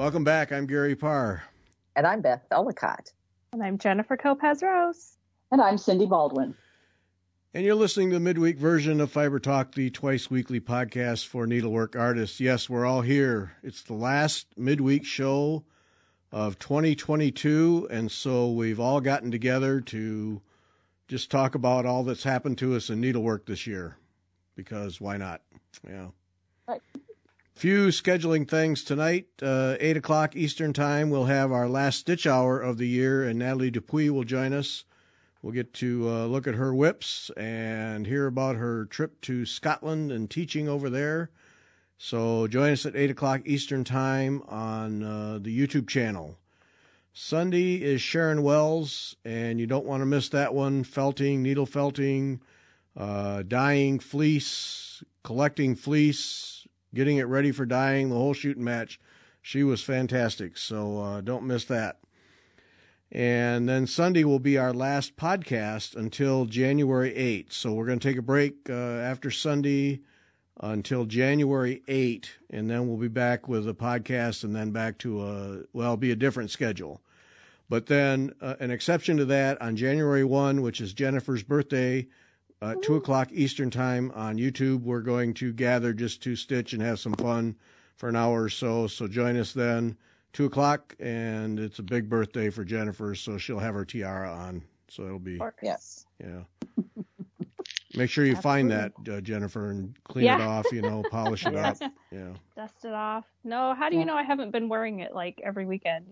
Welcome back. I'm Gary Parr. And I'm Beth Ellicott. And I'm Jennifer Lopez-Rose. And I'm Cindy Baldwin. And you're listening to the midweek version of Fiber Talk, the twice-weekly podcast for needlework artists. Yes, we're all here. It's the last midweek show of 2022, and so we've all gotten together to just talk about all that's happened to us in needlework this year, because why not? Yeah. Right. Few scheduling things tonight. 8 o'clock Eastern Time, we'll have our last stitch hour of the year, and Natalie Dupuis will join us. We'll get to look at her whips and hear about her trip to Scotland and teaching over there. So join us at 8 o'clock Eastern Time on the YouTube channel. Sunday is Sharon Wells, and you don't want to miss that one. Felting, needle felting, dyeing fleece, collecting fleece, getting it ready for dyeing, the whole shooting match. She was fantastic, so don't miss that. And then Sunday will be our last podcast until January 8th. So we're going to take a break after Sunday until January 8th, and then we'll be back with a podcast and then back to it'll be a different schedule. But then an exception to that on January 1, which is Jennifer's birthday, 2 o'clock Eastern Time on YouTube, we're going to gather just to stitch and have some fun for an hour or so. So join us then. 2 o'clock, and it's a big birthday for Jennifer, so she'll have her tiara on. So it'll be, yes, yeah. Make sure you find that, Jennifer, and clean it off, polish it up. Yeah. Dust it off. No, how do you know I haven't been wearing it like every weekend,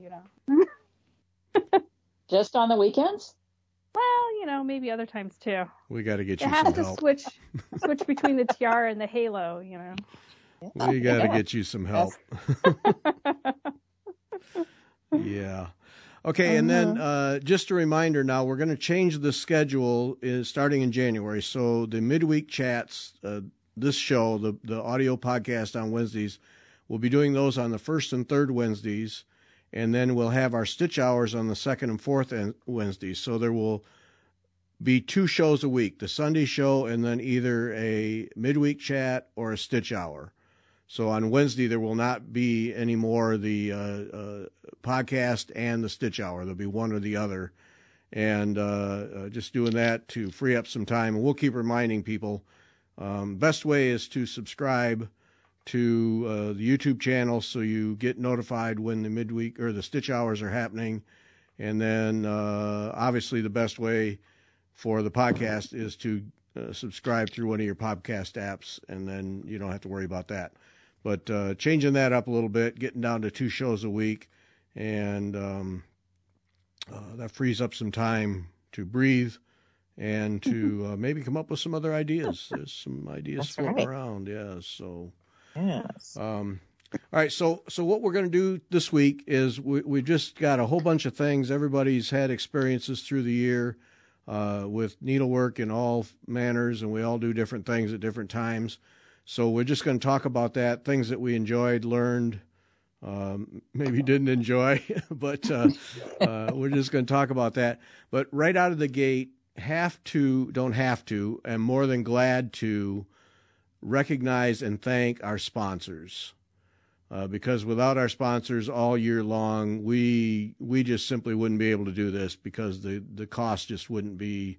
Just on the weekends? Well, maybe other times too. We got to get you some help. It has to switch between the tiara and the halo, We got to get you some help. Yeah. Okay, and then just a reminder now, we're going to change the schedule starting in January. So the midweek chats, this show, the audio podcast on Wednesdays, we'll be doing those on the first and third Wednesdays, and then we'll have our stitch hours on the second and fourth Wednesdays. So there will be 2 shows a week, the Sunday show and then either a midweek chat or a stitch hour. So on Wednesday, there will not be any more the podcast and the stitch hour. There'll be one or the other. And just doing that to free up some time. And we'll keep reminding people. Best way is to subscribe to the YouTube channel so you get notified when the midweek or the stitch hours are happening. And then obviously the best way for the podcast is to subscribe through one of your podcast apps, and then you don't have to worry about that. But changing that up a little bit, getting down to 2 shows a week, and that frees up some time to breathe and to maybe come up with some other ideas. There's some ideas floating around, yeah. So, yes. All right, so what we're going to do this week is we just got a whole bunch of things. Everybody's had experiences through the year with needlework in all manners, and we all do different things at different times. So we're just going to talk about that, things that we enjoyed, learned, maybe didn't enjoy, but we're just going to talk about that. But right out of the gate, don't have to, and more than glad to recognize and thank our sponsors. Because without our sponsors all year long, we just simply wouldn't be able to do this because the cost just wouldn't be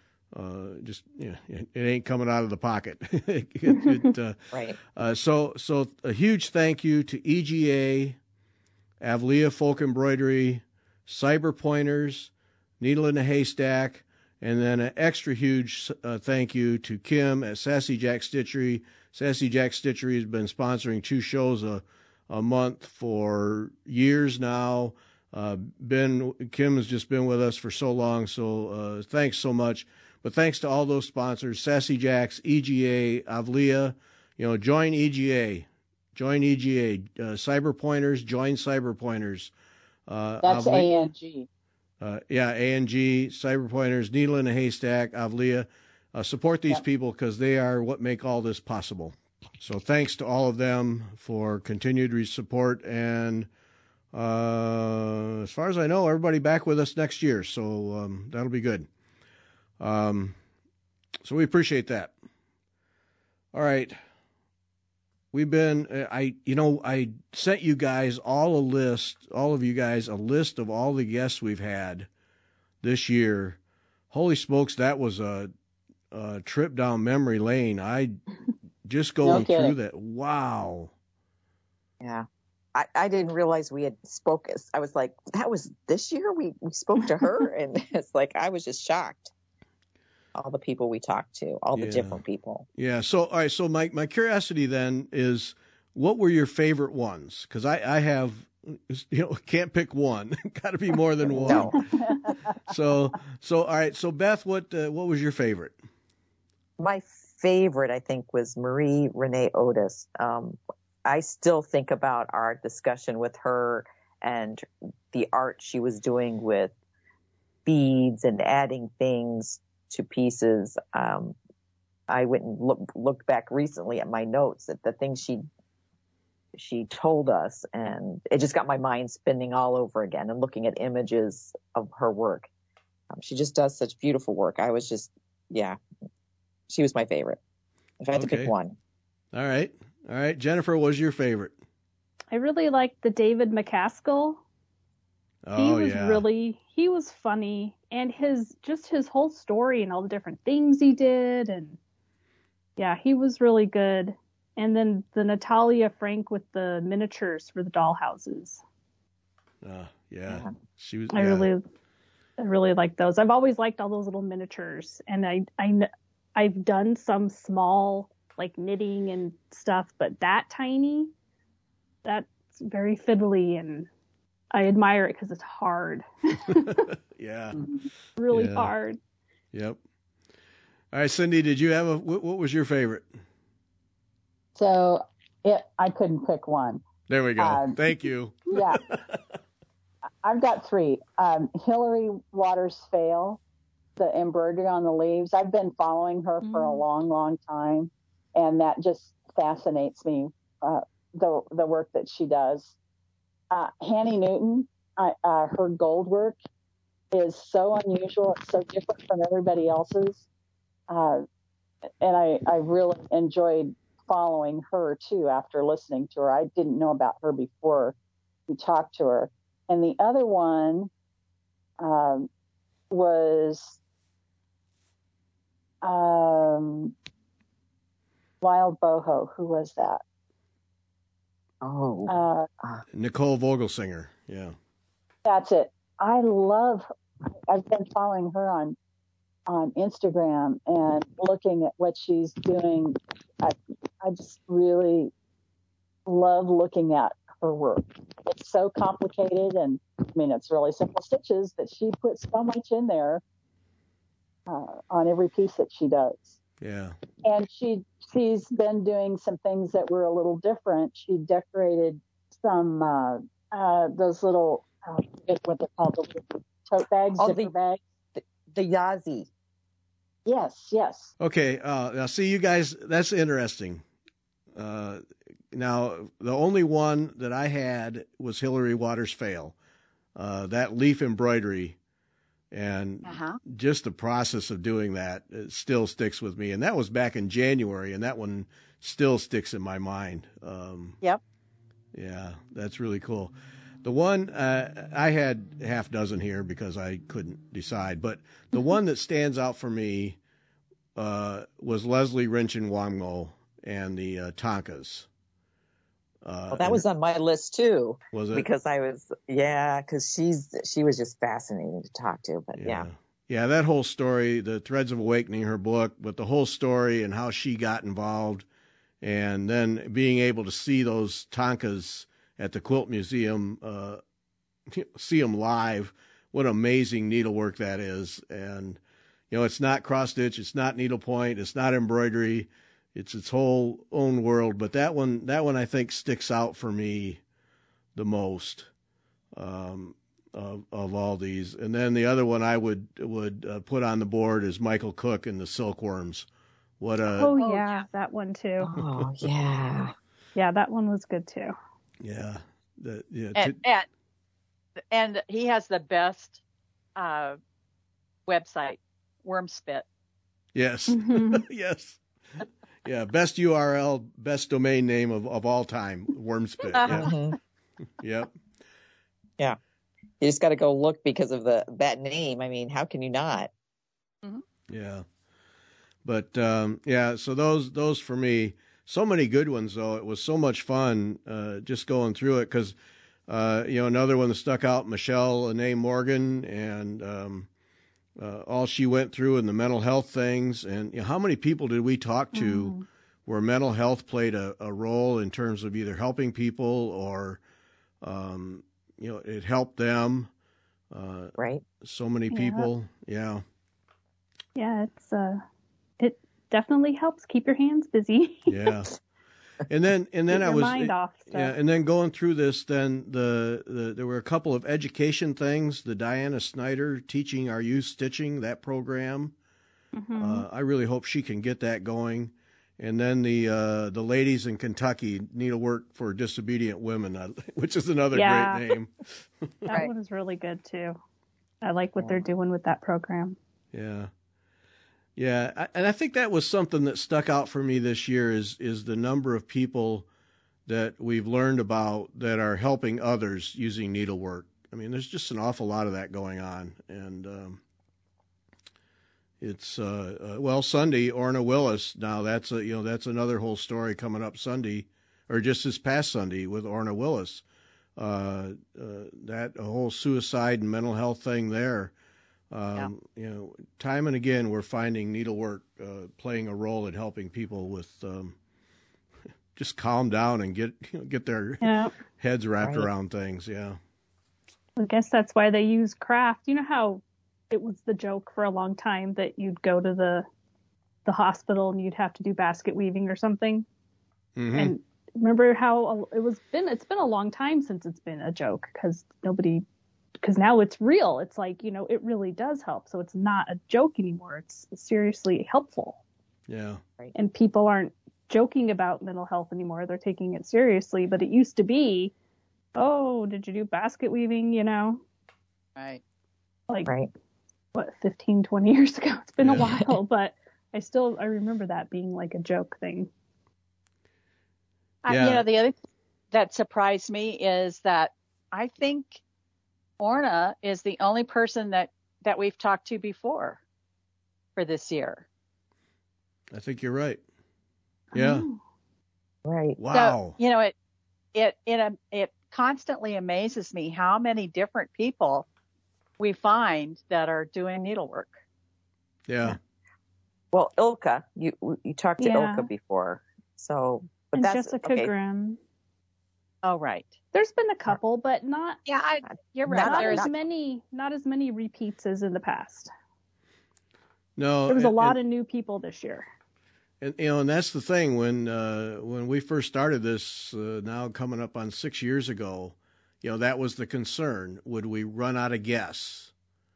it ain't coming out of the pocket. Right. So a huge thank you to EGA, Avlia Folk Embroidery, Cyber Pointers, Needle in a Haystack, and then an extra huge thank you to Kim at Sassy Jack Stitchery. Sassy Jack Stitchery has been sponsoring 2 shows a month for years now. Kim has just been with us for so long, so thanks so much. But thanks to all those sponsors, Sassy Jacks, EGA, Avlia, join EGA. Join EGA. Cyber Pointers, join Cyber Pointers. That's ANG. ANG, Cyber Pointers, Needle in a Haystack, Avlia. Support these people because they are what make all this possible. So thanks to all of them for continued support. And as far as I know, everybody back with us next year. So that'll be good. So we appreciate that. All right. We've been, I sent you guys all of you guys, a list of all the guests we've had this year. Holy smokes, that was a trip down memory lane. I just going through that. Wow. Yeah. I didn't realize we had spoken. I was like, that was this year we spoke to her. And it's like, I was just shocked. All the people we talked to, all the different people. Yeah. So, all right. So my curiosity then is, what were your favorite ones? Because I have, can't pick one. Got to be more than one. No. So all right. So Beth, what was your favorite? My favorite, I think, was Marie Renee Otis. I still think about our discussion with her and the art she was doing with beads and adding things to pieces. I went and looked back recently at my notes at the things she told us, and it just got my mind spinning all over again and looking at images of her work. She just does such beautiful work. I was just, she was my favorite. If I had to pick one. All right. Jennifer, what was your favorite? I really liked the David McCaskill. He was funny, and his whole story and all the different things he did, and he was really good. And then the Natalia Frank with the miniatures for the dollhouses. She was. I really like those. I've always liked all those little miniatures, and I've done some small like knitting and stuff, but that tiny, that's very fiddly, and I admire it because it's hard. Really hard. Yep. All right, Cindy, did you have what was your favorite? So I couldn't pick one. There we go. Thank you. Yeah. I've got three. Hillary Waters Fail, the embroidery on the leaves. I've been following her for a long, long time, and that just fascinates me, the work that she does. Hanny Newton, her gold work is so unusual. It's so different from everybody else's. And I really enjoyed following her too after listening to her. I didn't know about her before we talked to her. And the other one was Wild Boho. Who was that? Nicole Vogelsinger. Yeah. That's it. I love her. I've been following her on Instagram and looking at what she's doing. I just really love looking at her work. It's so complicated, and I mean, it's really simple stitches, but she puts so much in there on every piece that she does. Yeah. And she's been doing some things that were a little different. She decorated some those little what they're called, the tote bags, zipper bags. The Yazi. Yes. Okay. Now, see, you guys, that's interesting. Now, the only one that I had was Hillary Waters Fail, that leaf embroidery, and just the process of doing that, it still sticks with me. And that was back in January, and that one still sticks in my mind. Yep. Yeah, that's really cool. The one, I had half dozen here because I couldn't decide, but the one that stands out for me was Leslie Rinchin-Wangmo and the Tonkas. That was on my list too. Was it? Because because she was just fascinating to talk to. But yeah, that whole story, the Threads of Awakening, her book, but the whole story and how she got involved, and then being able to see those Tonkas at the Quilt Museum, see them live. What amazing needlework that is. And, it's not cross stitch. It's not needlepoint. It's not embroidery. It's its whole own world. But that one I think sticks out for me the most, of all these. And then the other one I would put on the board is Michael Cook and the Silkworms. That one too. Oh yeah. Yeah, that one was good too. Yeah. And he has the best website, Wormspit. Yes. Mm-hmm. Yes. Yeah, best URL, best domain name of all time, Wormspit. Yeah. Mhm. Yep. Yeah. You just got to go look because of that name. I mean, how can you not? Yeah. But yeah, so those for me, so many good ones though. It was so much fun just going through it because another one that stuck out, Michelle Anae Morgan, and all she went through and the mental health things, and how many people did we talk to where mental health played a role in terms of either helping people or it helped them. Right. So many people. Yeah. Yeah, it definitely helps keep your hands busy. Yeah. And then Get I your was mind off stuff. yeah, and then going through this, then there were a couple of education things. The Diana Snyder teaching our youth stitching, that program. I really hope she can get that going. And then the ladies in Kentucky, needlework for disobedient women, which is another great name. That one is really good too. I like what they're doing with that program. Yeah. Yeah, and I think that was something that stuck out for me this year is the number of people that we've learned about that are helping others using needlework. I mean, there's just an awful lot of that going on, and it's Sunday, Orna Willis. Now that's that's another whole story coming up Sunday, or just this past Sunday with Orna Willis. That whole suicide and mental health thing there. Time and again, we're finding needlework playing a role in helping people with just calm down and get their heads wrapped around things. Yeah. I guess that's why they use craft. You know how it was the joke for a long time that you'd go to the hospital and you'd have to do basket weaving or something. Mm-hmm. And remember how it's been a long time since it's been a joke because now it's real. It's like, it really does help. So it's not a joke anymore. It's seriously helpful. Yeah. Right. And people aren't joking about mental health anymore. They're taking it seriously. But it used to be, oh, did you do basket weaving? Right. Like, what, 15, 20 years ago? It's been a while, but I remember that being like a joke thing. The other thing that surprised me is that I think Orna is the only person that we've talked to before for this year. I think you're right. Yeah. Oh. Right. Wow. So, it constantly amazes me how many different people we find that are doing needlework. Yeah. Well, Ilka, you talked to Ilka before, so but and that's Jessica Grimm. Oh, right. There's been a couple, but not. Yeah, you're right. Not as many repeats as in the past. No, there was a lot of new people this year. And and that's the thing when we first started this, now coming up on 6 years ago, that was the concern. Would we run out of guests?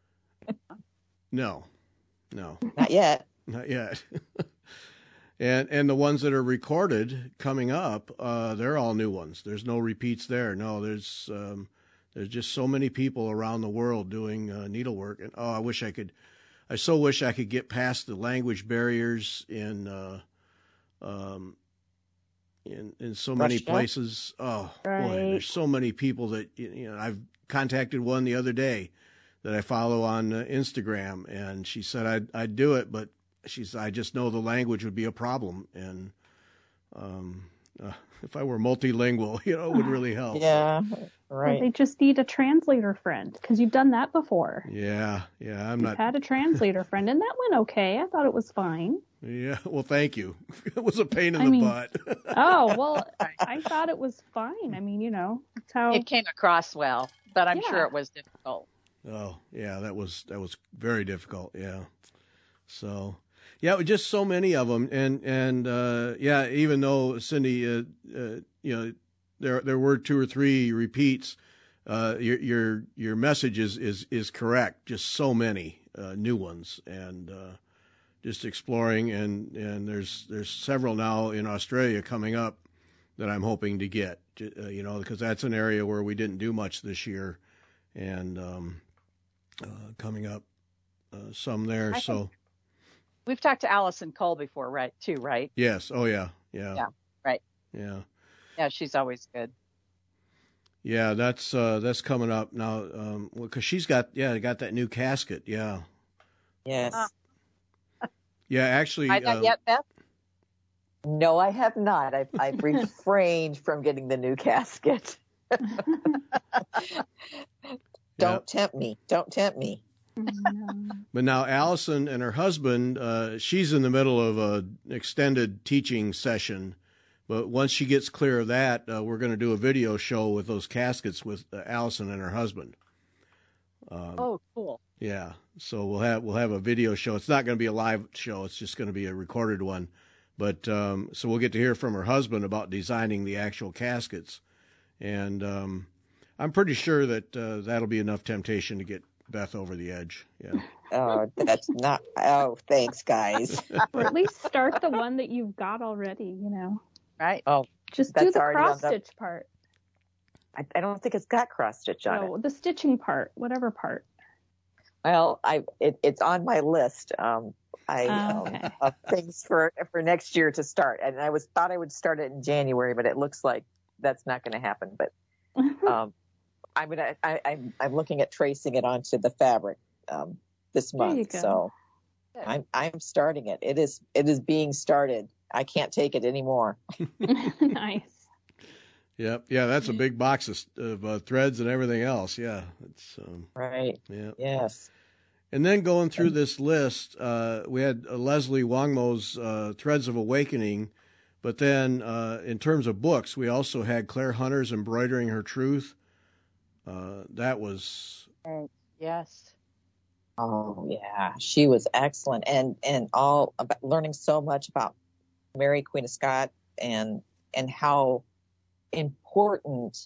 No, not yet. Not yet. And the ones that are recorded coming up, they're all new ones. There's no repeats there. No, there's just so many people around the world doing needlework, and I so wish I could get past the language barriers in so many places. Oh boy, there's so many people that I've contacted one the other day that I follow on Instagram, and she said I'd do it, but I just know the language would be a problem, and if I were multilingual, it would really help. Yeah, right. Well, they just need a translator friend because you've done that before. Yeah. You've had a translator friend, and that went okay. I thought it was fine. Yeah, well, thank you. It was a pain in the butt. Oh, well, I thought it was fine. I mean, that's how it came across well, but I'm sure it was difficult. Oh, yeah, that was very difficult. Yeah. So, yeah, just so many of them, and even though Cindy, there were 2 or 3 repeats, your message is correct. Just so many new ones, and just exploring, and there's several now in Australia coming up that I'm hoping to get, because that's an area where we didn't do much this year, and coming up some there. We've talked to Allison Cole before, right? Too, right? Yes. Oh yeah. Yeah. Yeah. Right. Yeah. Yeah, she's always good. Yeah, that's coming up now. Because she's got that new casket. Yeah. Yes. Yeah, actually. Not yet, Beth? No, I have not. I've refrained from getting the new casket. Don't tempt me. Don't tempt me. But now Allison and her husband, she's in the middle of an extended teaching session. But once she gets clear of that, we're going to do a video show with those caskets with Allison and her husband. Oh, cool. Yeah, so we'll have a video show. It's not going to be a live show. It's just going to be a recorded one. But so we'll get to hear from her husband about designing the actual caskets. And I'm pretty sure that that'll be enough temptation to get Beth over the edge. Yeah. Oh, that's not. Oh, thanks, guys. Or at least start the one that you've got already, you know. Right. Oh, just do the cross stitch part. I don't think it's got cross stitch on it. No, the stitching part, whatever part. Well, it's on my list. Okay. Of things for next year to start, and I thought I would start it in January, but it looks like that's not going to happen. But I'm looking at tracing it onto the fabric this month. So I'm starting it. It is being started. I can't take it anymore. Nice. Yep. Yeah, that's a big box of threads and everything else. Yeah, it's right. Yeah. Yes. And then going through this list, we had Leslie Wangmo's Threads of Awakening, but then in terms of books, we also had Claire Hunter's Embroidering Her Truth. That was yes. Oh yeah, she was excellent, and all about learning so much about Mary Queen of Scots and how important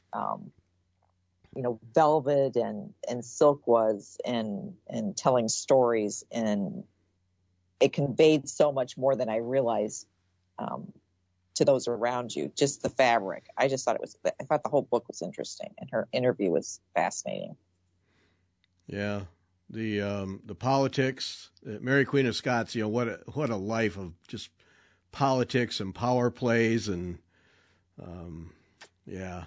velvet and silk was and telling stories, and it conveyed so much more than I realized to those around you. Just the fabric. I thought the whole book was interesting, and her interview was fascinating. Yeah. The politics, Mary Queen of Scots, what a life of just politics and power plays and yeah.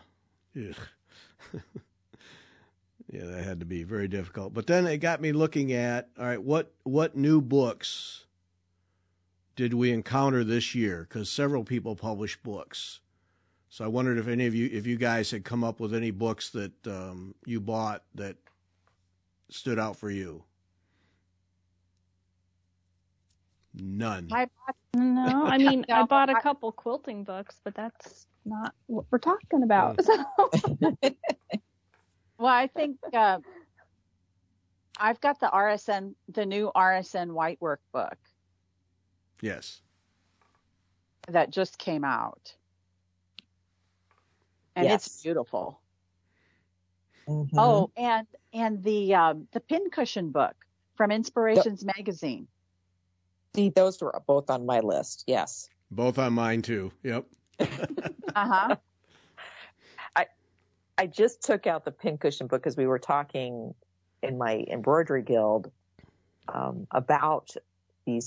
Yeah, that had to be very difficult. But then it got me looking at, all right, what new books did we encounter this year? Because several people published books. So I wondered if any of you guys had come up with any books that you bought that stood out for you. None. I bought a couple quilting books, but that's not what we're talking about. So. Well, I think I've got the new RSN Whitework book. Yes. That just came out. And It's beautiful. Mm-hmm. Oh, and the pincushion book from Inspirations Magazine. See, those were both on my list. Yes. Both on mine too. Yep. Uh-huh. I just took out the pincushion book because we were talking in my embroidery guild about these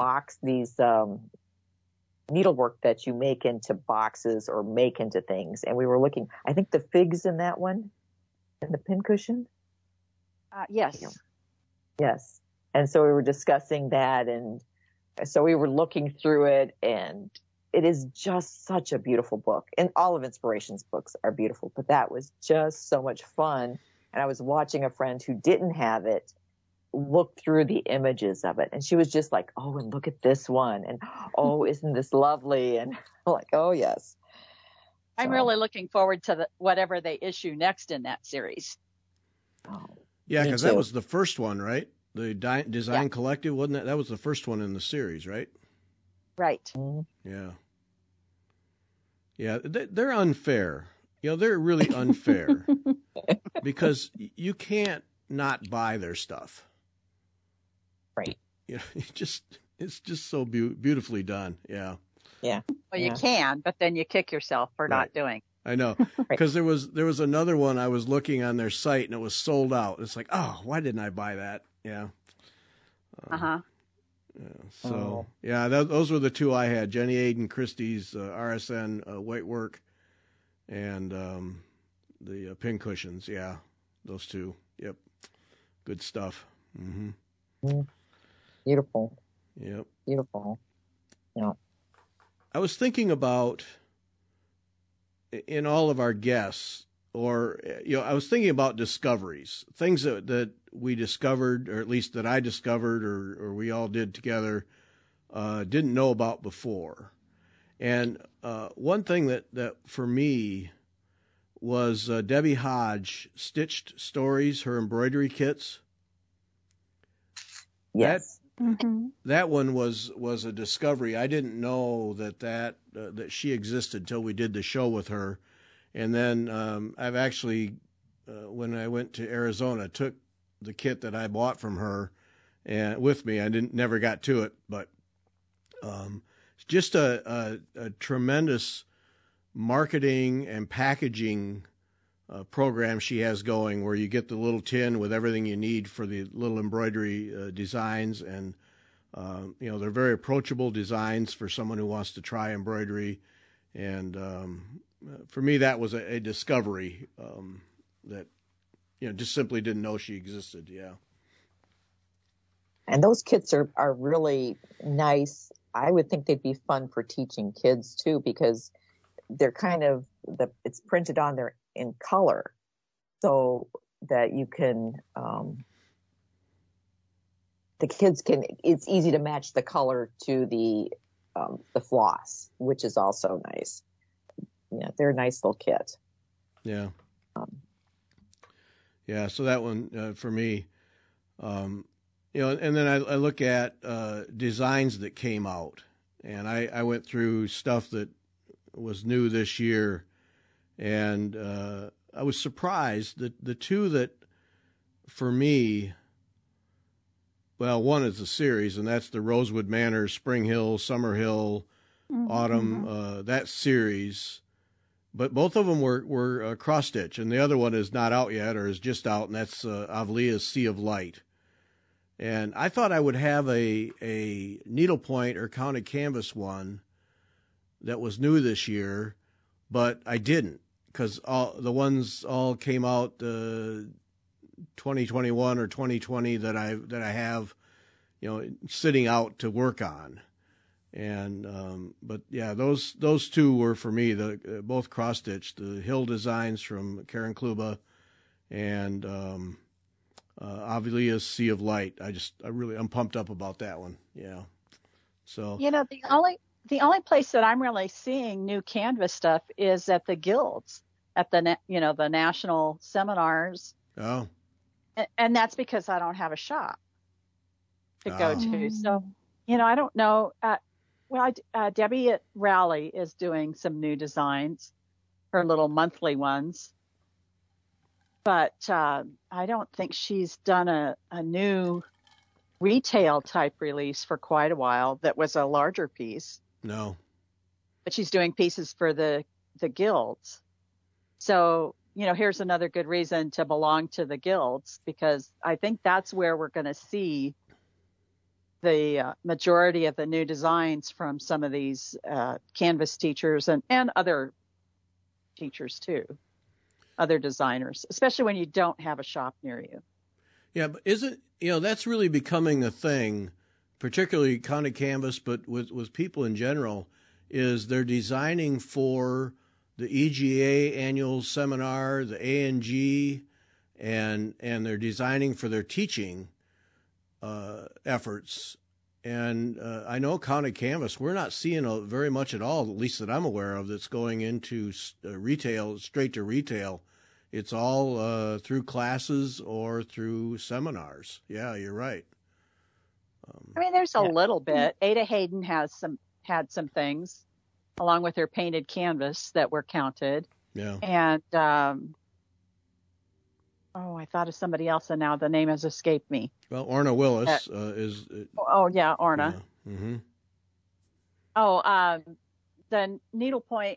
needlework that you make into boxes or make into things. And we were looking, I think the figs in that one, in the pincushion. Yes. Yes. And so we were discussing that. And so we were looking through it, and it is just such a beautiful book. And all of Inspiration's books are beautiful, but that was just so much fun. And I was watching a friend who didn't have it look through the images of it. And she was just like, oh, and look at this one. And, oh, isn't this lovely? And I'm like, oh, yes. I'm really looking forward to whatever they issue next in that series. Oh, yeah, because that was the first one, right? The Design Collective, wasn't that? That was the first one in the series, right? Right. Yeah. Yeah, they're unfair. They're really unfair because you can't not buy their stuff. Right. It's just so beautifully done. Yeah. Yeah. Well, you can, but then you kick yourself for not doing. I know, because there was another one I was looking on their site and it was sold out. It's like, oh, why didn't I buy that? Yeah. Those were the two I had: Jenny Aiden Christie's RSN white work, and the pin cushions. Yeah, those two. Yep, good stuff. Mm-hmm. Beautiful. Yep. Beautiful. Yeah. I was thinking about in all of our guests, or I was thinking about discoveries, things that we discovered, or at least that I discovered, or we all did together, didn't know about before. And one thing that for me was Debbie Hodge Stitched Stories, her embroidery kits. Yes. That one was a discovery. I didn't know that she existed till we did the show with her. And then I've actually, when I went to Arizona, took the kit that I bought from her and with me. I never got to it, but just a tremendous marketing and packaging program she has going, where you get the little tin with everything you need for the little embroidery designs, and they're very approachable designs for someone who wants to try embroidery. And for me, that was a discovery that just simply didn't know she existed. Yeah. And those kits are really nice. I would think they'd be fun for teaching kids too, because they're kind of it's printed on there in color, so that you can the kids can. It's easy to match the color to the floss, which is also nice. Yeah, they're a nice little kit. Yeah. So that one for me, and then I look at designs that came out, and I went through stuff that was new this year, and I was surprised that the two that, for me, well, one is a series, and that's the Rosewood Manor, Spring Hill, Summer Hill, Autumn, that series. But both of them were cross stitch, and the other one is not out yet, or is just out, and that's Avlia's Sea of Light. And I thought I would have a needlepoint or counted canvas one that was new this year, but I didn't, because the ones all came out 2021 or 2020 that I have, sitting out to work on. And but yeah, those two were for me both cross stitched, the Hill designs from Karen Kluba and Avlia's Sea of Light. I'm pumped up about that one. Yeah. So the only place that I'm really seeing new canvas stuff is at the guilds, at the the national seminars. Oh. And that's because I don't have a shop to go to. So I don't know. Debbie at Rally is doing some new designs, her little monthly ones. But I don't think she's done a new retail type release for quite a while that was a larger piece. No. But she's doing pieces for the guilds. So, here's another good reason to belong to the guilds, because I think that's where we're going to see the majority of the new designs from some of these canvas teachers and other teachers too, other designers, especially when you don't have a shop near you. Yeah, but that's really becoming a thing, particularly counted canvas, but with people in general, is they're designing for the EGA annual seminar, the ANG, and they're designing for their teaching efforts. And I know counted canvas, we're not seeing very much at all, at least that I'm aware of, that's going into retail, straight to retail. It's all through classes or through seminars. Yeah, you're right. There's a little bit. Ada Hayden had some things along with her painted canvas that were counted. Yeah. And I thought of somebody else, and now the name has escaped me. Well, Orna Willis is. Yeah, Orna. Yeah. Mm-hmm. The needlepoint.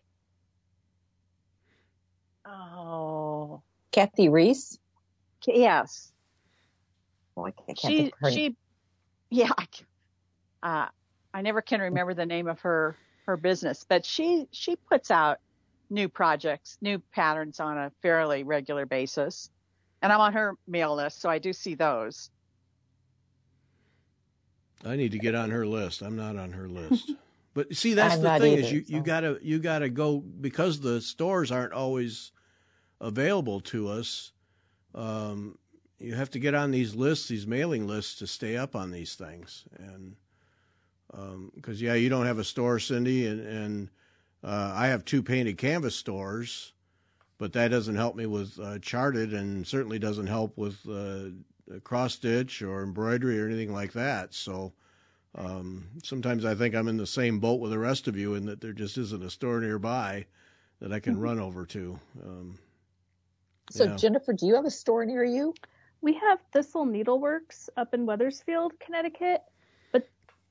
Kathy Reese. Yes. Oh, I can't think of her name. I never can remember the name of her business, but she puts out new projects, new patterns on a fairly regular basis. And I'm on her mail list, so I do see those. I need to get on her list. I'm not on her list. But see, that's the thing is you gotta go, because the stores aren't always available to us. You have to get on these lists, these mailing lists, to stay up on these things. And because you don't have a store, Cindy, and I have 2 painted canvas stores, but that doesn't help me with Charted, and certainly doesn't help with cross stitch or embroidery or anything like that. So sometimes I think I'm in the same boat with the rest of you, in that there just isn't a store nearby that I can run over to. So Jennifer, do you have a store near you? We have Thistle Needleworks up in Wethersfield, Connecticut, but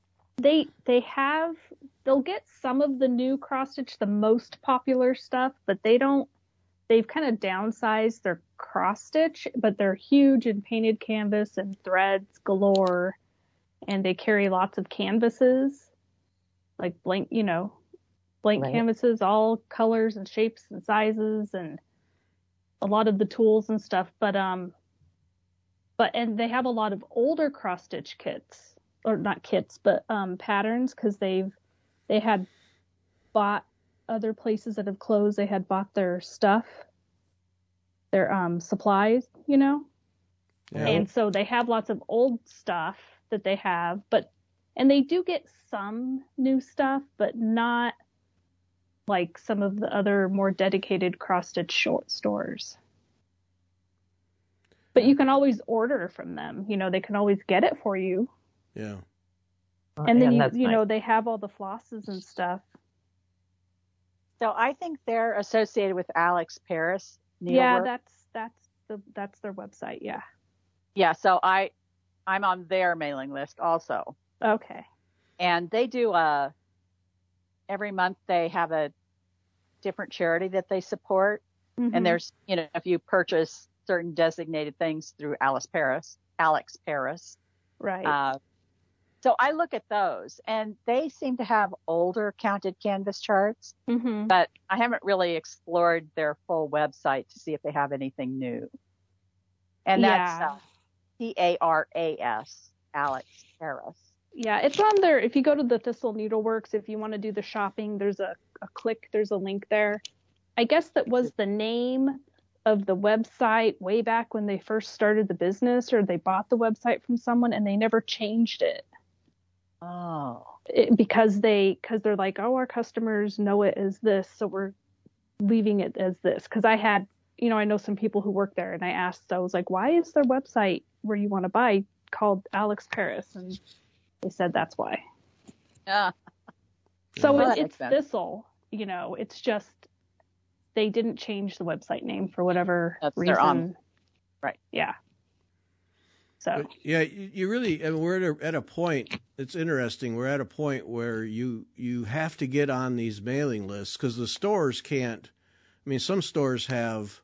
they'll get some of the new cross stitch, the most popular stuff, but they've kind of downsized their cross stitch, but they're huge in painted canvas and threads galore. And they carry lots of canvases, like blank right. Canvases, all colors and shapes and sizes, and a lot of the tools and stuff. But they have a lot of older cross stitch kits, or not kits, but patterns, because they had bought other places that have closed. They had bought their stuff, their supplies, Yeah. And so they have lots of old stuff that they have, and they do get some new stuff, but not like some of the other more dedicated cross-stitch short stores. But you can always order from them. They can always get it for you. Yeah. And then nice. They have all the flosses and stuff. So I think they're associated with Alex Paris Needlework. Yeah, that's their website. Yeah. Yeah. So I'm on their mailing list also. Okay. And they do every month they have a different charity that they support. Mm-hmm. And there's, if you purchase certain designated things through Alex Paris. Right. So I look at those, and they seem to have older counted canvas charts, mm-hmm. but I haven't really explored their full website to see if they have anything new. And that's Paras, Alex Paris. Yeah, it's on there. If you go to the Thistle Needleworks, if you want to do the shopping, there's a link there. I guess that was the name of the website way back when they first started the business, or they bought the website from someone and they never changed it. Oh. Because they're like, our customers know it as this, so we're leaving it as this. Because I had, I know some people who work there, and I was like, why is their website where you want to buy called Alex Paris? And they said that's why. Yeah. So it's Thistle, it's just they didn't change the website name for whatever reason. Right. Yeah. So. But yeah, you really, we're at a point, it's interesting. We're at a point where you have to get on these mailing lists, because the stores can't. I mean, some stores have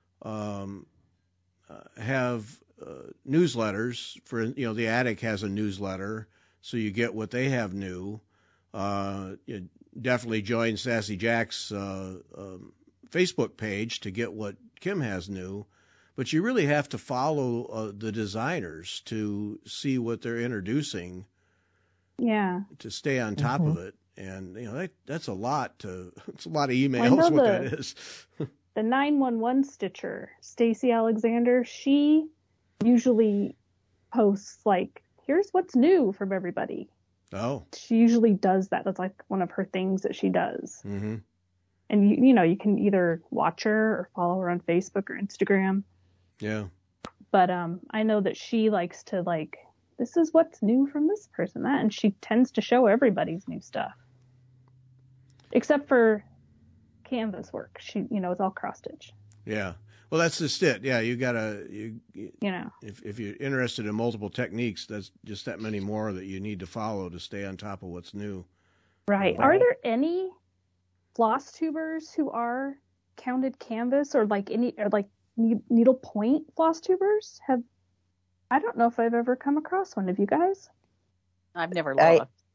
newsletters for, the Attic has a newsletter, so you get what they have new. You definitely join Sassy Jack's Facebook page to get what Kim has new, but you really have to follow the designers to see what they're introducing. Yeah. To stay on top of it. And, that's a lot it's a lot of emails, what that is. The 911 stitcher, Stacy Alexander, she usually posts like, here's what's new from everybody. Oh. She usually does that. That's like one of her things that she does. Mm-hmm. And you can either watch her or follow her on Facebook or Instagram. Yeah. But I know that she likes to this is what's new from this person, that, and she tends to show everybody's new stuff. Except for canvas work. She, it's all cross stitch. Yeah. Well, that's just it. Yeah, you gotta, if you're interested in multiple techniques, that's just that many more that you need to follow to stay on top of what's new. Right. Are there any floss tubers who are counted canvas, or needle point floss tubers? I don't know if I've ever come across one. Have you guys? I've never looked.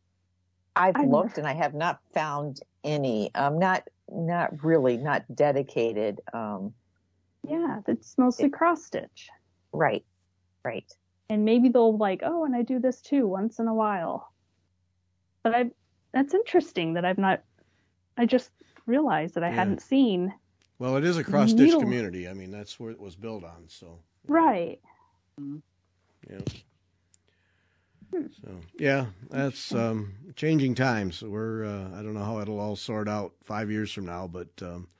I've looked and I have not found any. Not really, not dedicated. Yeah, that's mostly cross stitch. Right. And maybe they'll like, oh, and I do this too once in a while. But that's interesting that I just realized that I hadn't seen. Well, it is a cross stitch community. I mean, that's where it was built on. So. Right. Yeah. So yeah, that's changing times. We're I don't know how it'll all sort out 5 years from now, but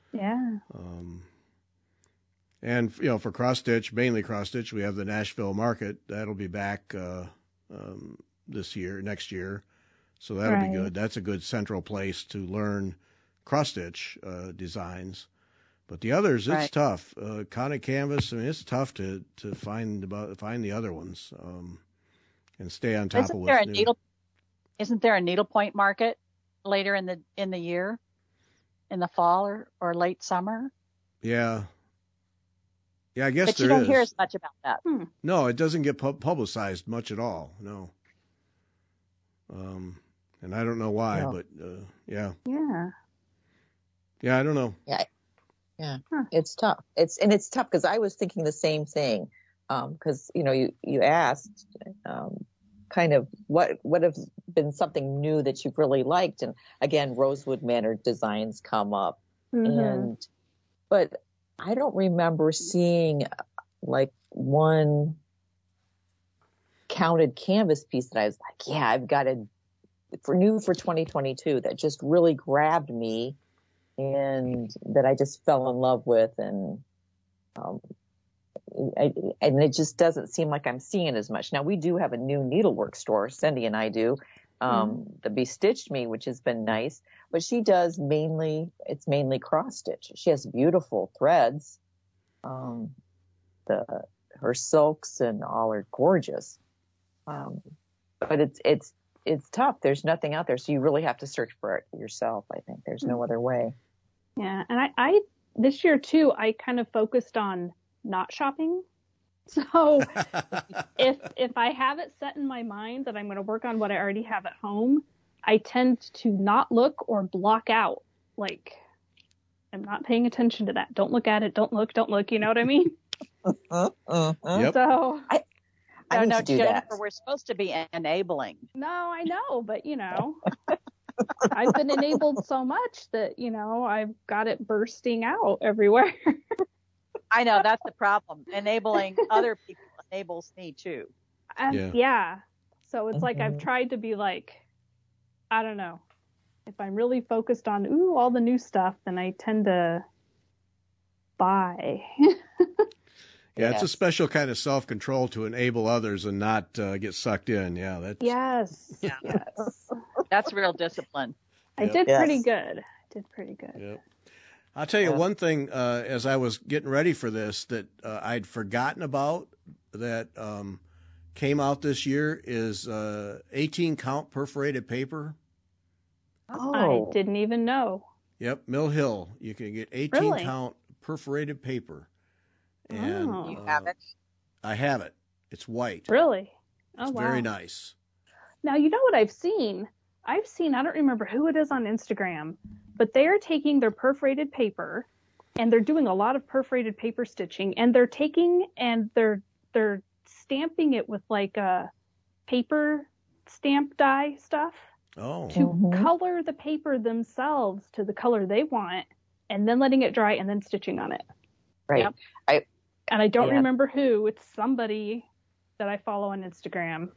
and for cross stitch, mainly cross stitch, we have the Nashville Market that'll be back next year, so that'll be good. That's a good central place to learn cross stitch designs. But the others, it's tough. Conic Canvas, I mean, it's tough to find the other ones. And stay on top of what's new. Isn't there a needlepoint market later in the year, in the fall or late summer? Yeah, I guess but you don't hear as much about that. No, it doesn't get publicized much at all. No. And I don't know why, but yeah. I don't know. Yeah. It's tough. It's tough because I was thinking the same thing. Because you asked kind of what have been something new that you've really liked, and again, Rosewood Manor designs come up, but I don't remember seeing like one counted canvas piece that I was like, yeah, I've got it for 2022 that just really grabbed me and that I just fell in love with, and it just doesn't seem like I'm seeing it as much. Now, we do have a new needlework store, Cindy and I do, the Bestitched Me, which has been nice, but she does mainly cross stitch. She has beautiful threads. Her silks and all are gorgeous. But it's tough. There's nothing out there. So you really have to search for it yourself. I think there's no other way. Yeah. And I this year too, I kind of focused on not shopping. So if I have it set in my mind that I'm going to work on what I already have at home, I tend to not look or block out. Like, I'm not paying attention to that. Don't look at it. Don't look. You know what I mean? Yep. So I need to do Jennifer, that. we're supposed to be enabling. No, I know, but I've been enabled so much that, I've got it bursting out everywhere. I know, that's the problem. Enabling other people enables me too. Yeah. So it's like I've tried to be like, I don't know. If I'm really focused on all the new stuff, then I tend to buy. Yeah, it's a special kind of self-control to enable others and not get sucked in. Yeah, that's yes. That's real discipline. I did pretty good. Yep. I'll tell you one thing, as I was getting ready for this, that I'd forgotten about that came out this year is 18 count perforated paper. Oh. I didn't even know. Yep, Mill Hill. You can get 18 count perforated paper. And you have it? I have it. It's white. Really? It's very nice. Now, you know what I've seen? I don't remember who it is on Instagram, but they are taking their perforated paper and they're doing a lot of perforated paper stitching, and they're taking and they're stamping it with like a paper stamp dye stuff to color the paper themselves to the color they want, and then letting it dry and then stitching on it. Right. Yep. I don't remember who. It's somebody that I follow on Instagram.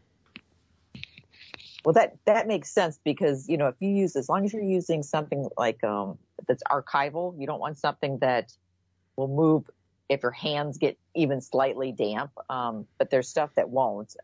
Well, that makes sense because, if you use, as long as you're using something like that's archival, you don't want something that will move if your hands get even slightly damp. But there's stuff that won't.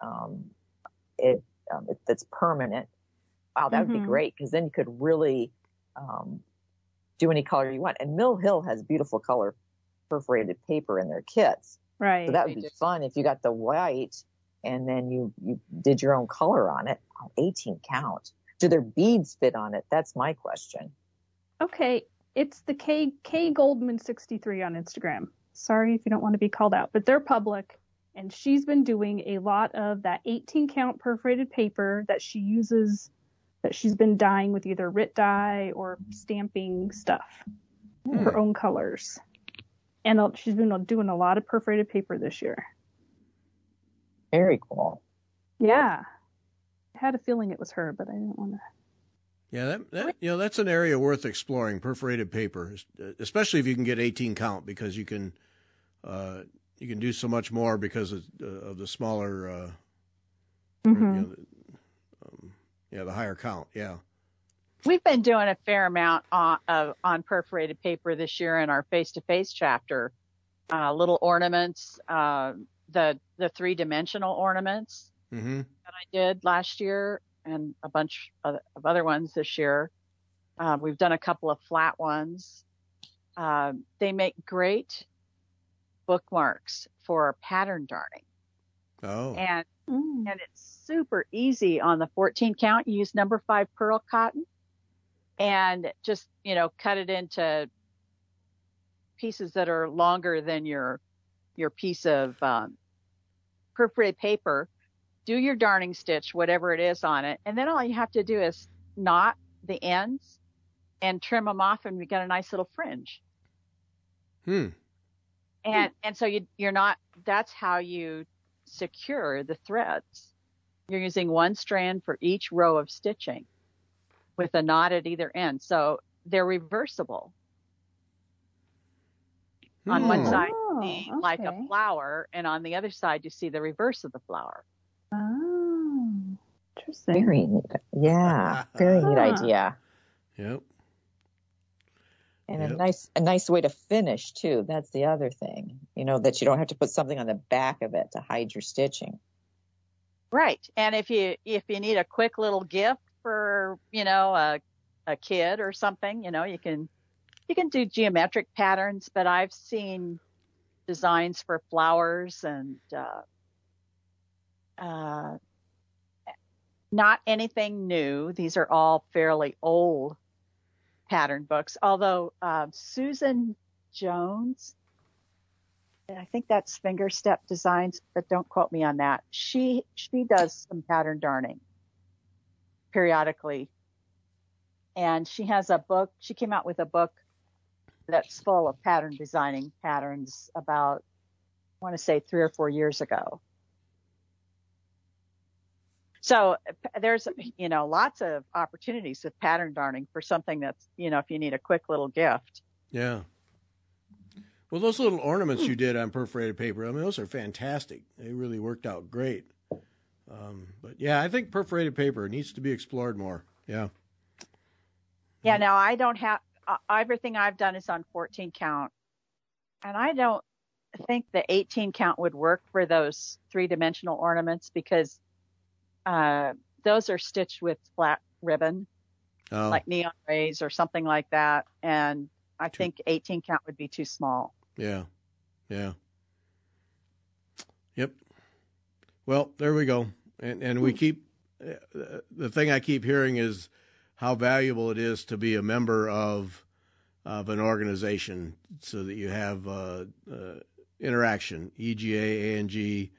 That's permanent. Wow, that would be great because then you could really do any color you want. And Mill Hill has beautiful color perforated paper in their kits. Right. So that would be fun if you got the white and then you did your own color on it. 18 count. Do their beads fit on it? That's my question. Okay. It's the K Goldman 63 on Instagram. Sorry if you don't want to be called out, but they're public, and she's been doing a lot of that 18 count perforated paper that she uses that she's been dyeing with either RIT dye or stamping stuff, her own colors. And she's been doing a lot of perforated paper this year. Very cool. Yeah. I had a feeling it was her, but I didn't want to. Yeah, that's an area worth exploring, perforated paper, especially if you can get 18 count, because you can do so much more because of the smaller, the higher count. Yeah. We've been doing a fair amount on perforated paper this year in our face-to-face chapter. Little ornaments, the 3-dimensional ornaments that I did last year, and a bunch of other ones this year. We've done a couple of flat ones. They make great bookmarks for pattern darning. Oh. And it's super easy on the 14 count. You use number 5 pearl cotton and just, cut it into pieces that are longer than your piece of perforated paper. Do your darning stitch, whatever it is on it, and then all you have to do is knot the ends and trim them off, and you get a nice little fringe. And so you're not. That's how you secure the threads. You're using one strand for each row of stitching, with a knot at either end. So they're reversible. On one side, you see like a flower, and on the other side, you see the reverse of the flower. Oh, interesting. Very neat. Yeah, very neat idea. Yep. And a nice way to finish too. That's the other thing, that you don't have to put something on the back of it to hide your stitching. Right. And if you need a quick little gift for, a kid or something, you can do geometric patterns, but I've seen designs for flowers and not anything new. These are all fairly old pattern books, although Susan Jones, I think that's Fingerstep Designs, but don't quote me on that. She does some pattern darning periodically, and she has a book. She came out with a book that's full of pattern designing patterns about, I want to say 3 or 4 years ago. So there's, lots of opportunities with pattern darning for something that's, if you need a quick little gift. Yeah. Well, those little ornaments you did on perforated paper, I mean, those are fantastic. They really worked out great. But yeah, I think perforated paper needs to be explored more. Yeah. Yeah. Now I don't have, everything I've done is on 14 count, and I don't think the 18 count would work for those 3-dimensional ornaments because those are stitched with flat ribbon, like neon rays or something like that. And I think 18 count would be too small. Yeah. Yeah. Yep. Well, there we go. And we keep, the thing I keep hearing is how valuable it is to be a member of an organization so that you have interaction, EGA, ANG,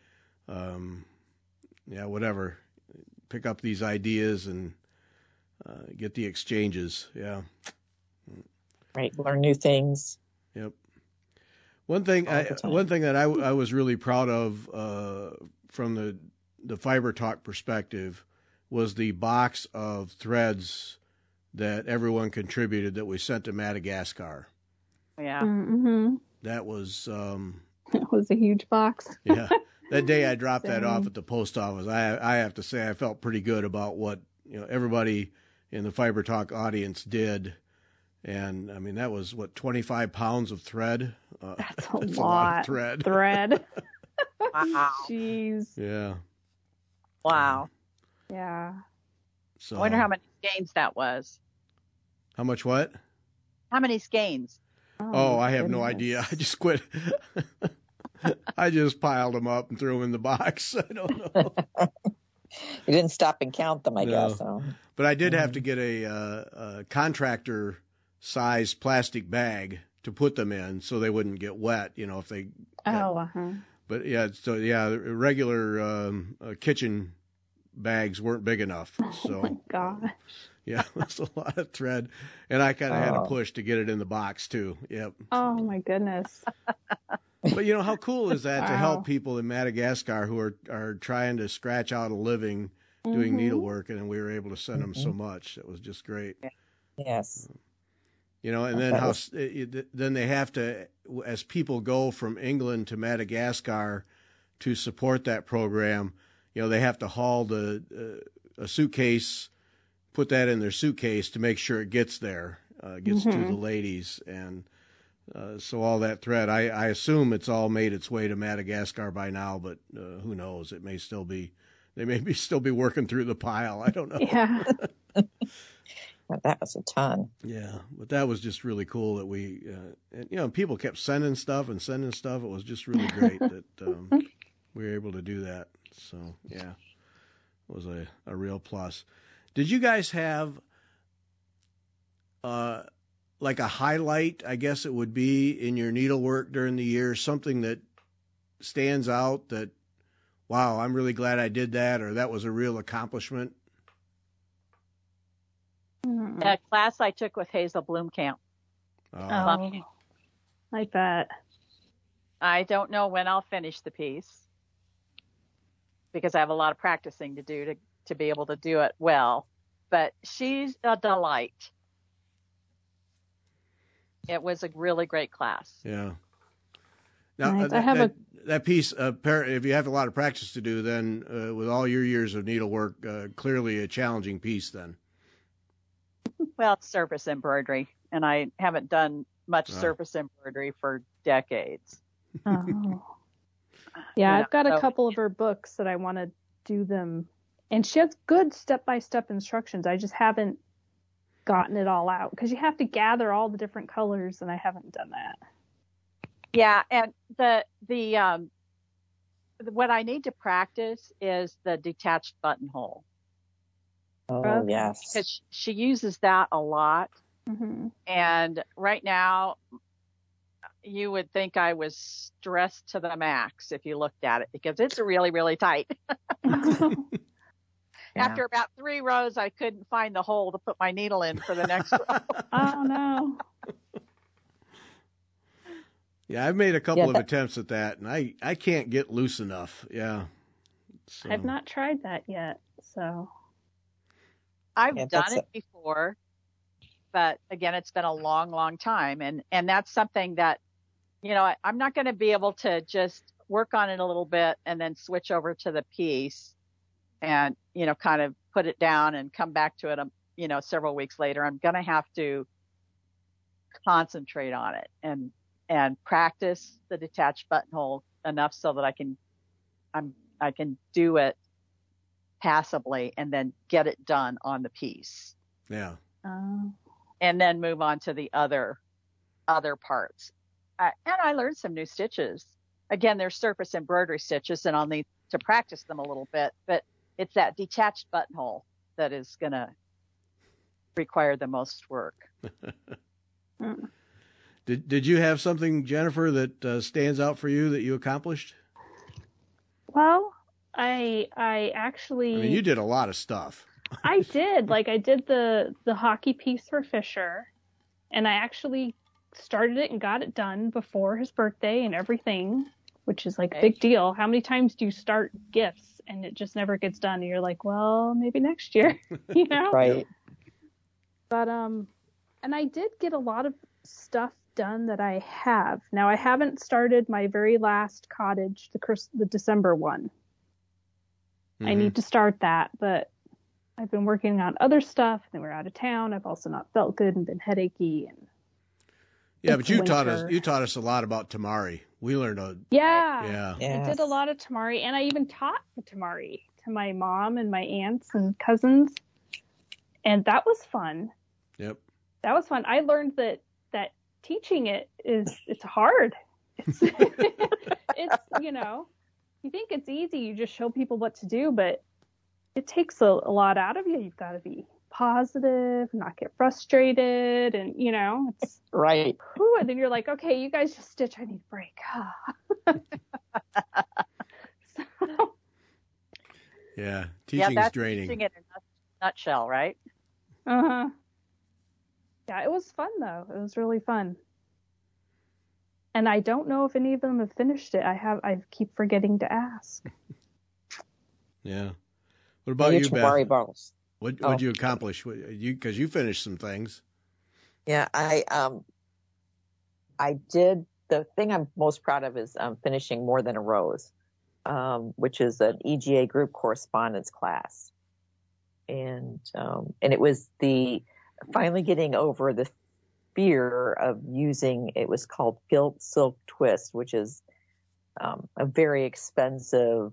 whatever. Pick up these ideas and get the exchanges. Yeah. Right. Learn new things. Yep. One thing that I was really proud of from the Fiber Talk perspective was the box of threads that everyone contributed that we sent to Madagascar. Yeah. Mm-hmm. That was that was a huge box. Yeah. That day I dropped that off at the post office. I have to say I felt pretty good about what everybody in the Fiber Talk audience did. And I mean, that was 25 pounds of thread. That's a lot of thread. Wow. Jeez. Yeah. Wow. Yeah. So I wonder how many skeins that was. How much what? How many skeins? Oh, I have no idea. I just quit. I just piled them up and threw them in the box. I don't know. You didn't stop and count them, I guess. So. But I did have to get a contractor size plastic bag to put them in so they wouldn't get wet, if they got, Oh, uh-huh. But yeah, so yeah, a regular kitchen bags weren't big enough. So, Oh my gosh. yeah, that's a lot of thread. And I kind of had to push to get it in the box too. Yep. Oh my goodness. But how cool is that to Wow. help people in Madagascar who are trying to scratch out a living doing needlework, and we were able to send them so much. It was just great. Yes. And then then they have to, as people go from England to Madagascar to support that program, they have to haul a suitcase, put that in their suitcase to make sure it gets there, gets to the ladies. And so all that thread, I assume it's all made its way to Madagascar by now, but who knows? They may still be working through the pile. I don't know. Yeah. That was a ton. Yeah, but that was just really cool that we, people kept sending stuff. It was just really great that we were able to do that. So, yeah, it was a real plus. Did you guys have like a highlight, I guess it would be, in your needlework during the year, something that stands out that, wow, I'm really glad I did that, or that was a real accomplishment? That class I took with Hazel Bloomkamp. Oh, I bet. I don't know when I'll finish the piece because I have a lot of practicing to do to be able to do it well. But she's a delight. It was a really great class. Yeah. Now, Nice. that piece, if you have a lot of practice to do, then with all your years of needlework, clearly a challenging piece then. Well, it's surface embroidery, and I haven't done much surface embroidery for decades. Oh. Yeah, I've got a couple of her books that I want to do them. And she has good step-by-step instructions. I just haven't gotten it all out because you have to gather all the different colors, and I haven't done that. Yeah, and the what I need to practice is the detached buttonhole. Oh, yes. Because she uses that a lot. Mm-hmm. And right now, you would think I was stressed to the max if you looked at it because it's really, really tight. Yeah. After about 3 rows, I couldn't find the hole to put my needle in for the next row. Oh, no. Yeah, I've made a couple of attempts at that, and I can't get loose enough. Yeah. So. I've not tried that yet, so. I've done it before, but again, it's been a long, long time. And that's something that, I'm not going to be able to just work on it a little bit and then switch over to the piece and, kind of put it down and come back to it, several weeks later. I'm going to have to concentrate on it and practice the detached buttonhole enough so that I can do it passably and then get it done on the piece. Yeah. And then move on to the other parts. And I learned some new stitches. Again, they're surface embroidery stitches, and I'll need to practice them a little bit, but it's that detached buttonhole that is going to require the most work. Did you have something, Jennifer, that stands out for you that you accomplished? Well, I actually. I mean, you did a lot of stuff. I did. I did the hockey piece for Fisher, and I actually started it and got it done before his birthday and everything, which is a big deal. How many times do you start gifts and it just never gets done? And you're like, well, maybe next year, Right. But and I did get a lot of stuff done that I have. Now I haven't started my very last cottage, the December one. Mm-hmm. I need to start that, but I've been working on other stuff. Then we're out of town. I've also not felt good and been headachy. And yeah, but you taught us a lot about Tamari. We learned a yeah. I did a lot of Tamari, and I even taught Tamari to my mom and my aunts and cousins, and that was fun. Yep, that was fun. I learned that teaching it's hard. It's you think it's easy. You just show people what to do, but it takes a lot out of you. You've got to be positive, not get frustrated, and it's right. Whew, and then you're like, okay, you guys just stitch. I need a break. Yeah, Yeah, teaching's that's draining. teaching it in a nutshell, right? Uh-huh. Yeah, it was fun though. It was really fun. And I don't know if any of them have finished it. I keep forgetting to ask. Yeah. What about Maybe you, Beth? Worry balls. What'd you accomplish? Because you finished some things. Yeah, I did. The thing I'm most proud of is finishing More Than a Rose, which is an EGA group correspondence class, and it was finally getting over the fear of using. It was called Gilt Silk Twist, which is a very expensive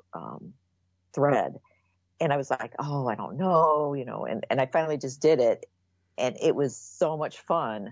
thread, and I was like, oh, I don't know, and I finally just did it, and it was so much fun.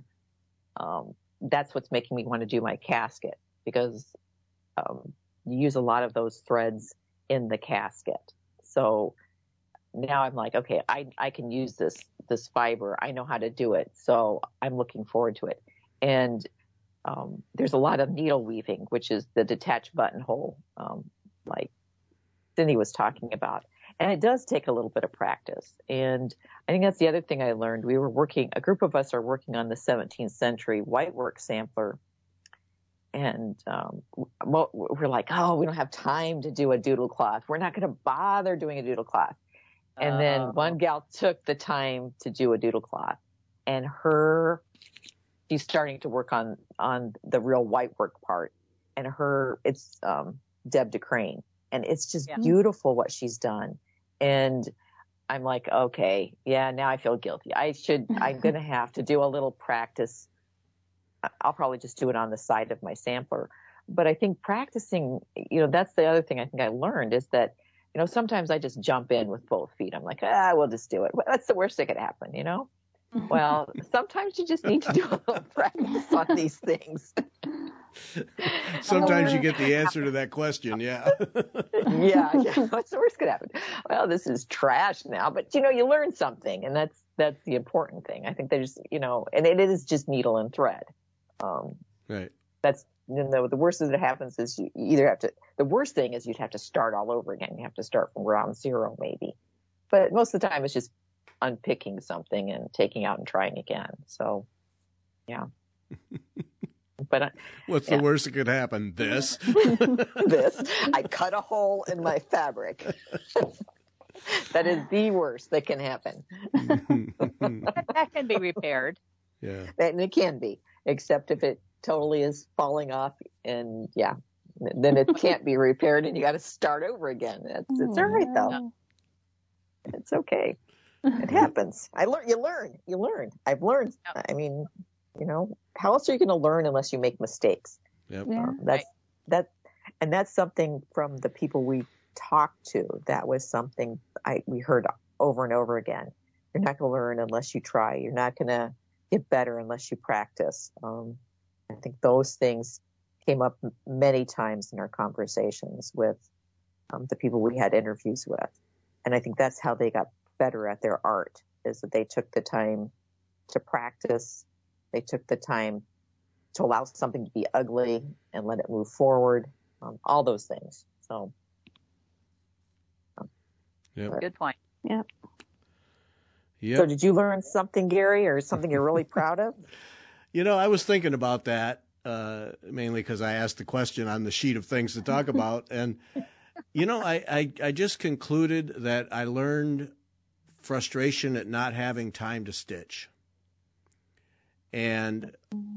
That's what's making me want to do my casket, because you use a lot of those threads in the casket. So now I'm like, okay, I can use this fiber. I know how to do it. So I'm looking forward to it. And there's a lot of needle weaving, which is the detached buttonhole, like Cindy was talking about. And it does take a little bit of practice. And I think that's the other thing I learned. A group of us are working on the 17th century whitework sampler. And we're like, oh, we don't have time to do a doodle cloth. We're not going to bother doing a doodle cloth. And then one gal took the time to do a doodle cloth. And she's starting to work on the real whitework part. And it's Deb DeCrane. And it's just beautiful what she's done. And I'm like, okay, yeah, now I feel guilty. I'm going to have to do a little practice. I'll probably just do it on the side of my sampler. But I think practicing, that's the other thing I think I learned is that, sometimes I just jump in with both feet. I'm like, we'll just do it. That's the worst that could happen, Well, sometimes you just need to do a little practice on these things. Sometimes you get the answer to that question. Yeah. Yeah. What's the worst could happen? Well, this is trash now, but you learn something, and that's the important thing. I think there's, and it is just needle and thread. Right. That's, the worst that happens is you either have to, the worst thing is you'd have to start all over again. You have to start from ground zero maybe, but most of the time it's just unpicking something and taking out and trying again. So, yeah. But what's the worst that could happen? This. I cut a hole in my fabric. That is the worst that can happen. That can be repaired. Yeah. And it can be, except if it totally is falling off, and then it can't be repaired, and you got to start over again. It's all right though. It's okay. It happens. You learn. I've learned. Yep. I mean, how else are you going to learn unless you make mistakes? Yep. That's something from the people we talked to. That was something we heard over and over again. You're not going to learn unless you try. You're not going to get better unless you practice. I think those things came up many times in our conversations with the people we had interviews with. And I think that's how they got better at their art, is that they took the time to practice. They took the time to allow something to be ugly and let it move forward. All those things. So, good point. Yeah. Yep. So did you learn something, Gary, or something you're really proud of? I was thinking about that mainly because I asked the question on the sheet of things to talk about. And, I just concluded that I learned frustration at not having time to stitch. And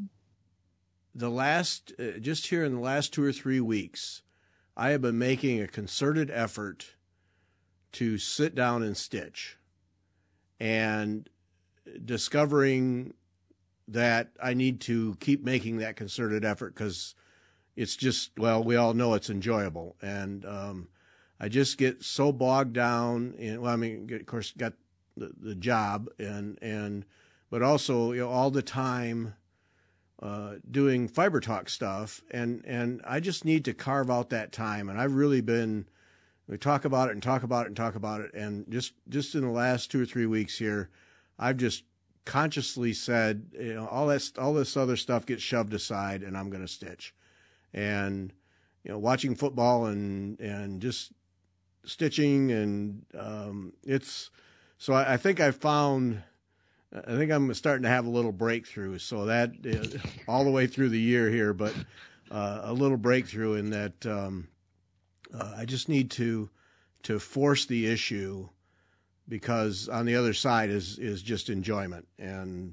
just here in the last 2 or 3 weeks, I have been making a concerted effort to sit down and stitch, and discovering that I need to keep making that concerted effort because it's just, we all know it's enjoyable. And I just get so bogged down in, of course, got the job but also, all the time doing Fiber Talk stuff. And I just need to carve out that time. And I've really we talk about it and talk about it and talk about it. And just in the last 2 or 3 weeks here, I've just consciously said, all this other stuff gets shoved aside and I'm going to stitch. And, watching football and just stitching, and so I think I found. I think I'm starting to have a little breakthrough. So that all the way through the year here, but a little breakthrough in that I just need to force the issue, because on the other side is just enjoyment, and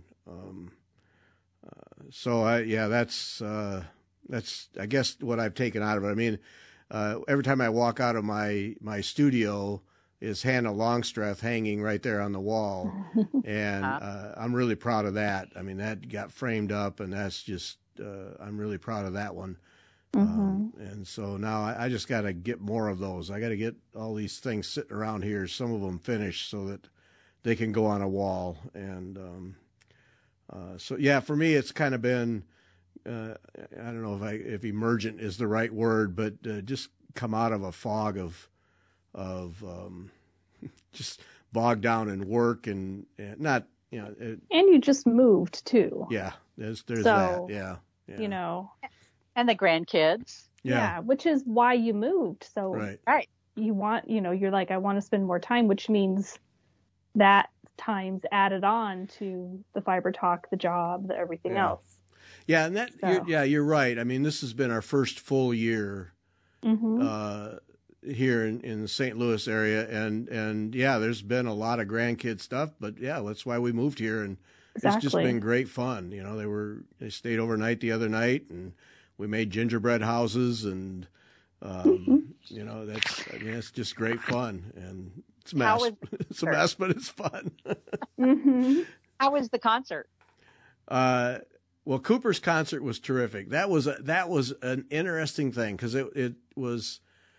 so that's I guess what I've taken out of it. I mean, every time I walk out of my studio is Hannah Longstreth hanging right there on the wall, and I'm really proud of that. I mean, that got framed up, and that's just I'm really proud of that one. And so now I just got to get more of those. I got to get all these things sitting around here, some of them finished, so that they can go on a wall. And so yeah, for me, it's kind of been I don't know if emergent is the right word, but just come out of a fog of just bogged down in work and not, and you just moved too. Yeah, there's so, that. Yeah. And the grandkids. Yeah, which is why you moved. So right. You want, you're like, I want to spend more time, which means that time's added on to the Fiber Talk, the job, the everything else. Yeah, and you're right. I mean, this has been our first full year here in the St. Louis area, and yeah, there's been a lot of grandkid stuff, but yeah, that's why we moved here, and it's just been great fun. They stayed overnight the other night, and we made gingerbread houses, and it's just great fun, and it's a mess. It's a mess, but it's fun. How was the concert? Well, Cooper's concert was terrific. That was an interesting thing, because it was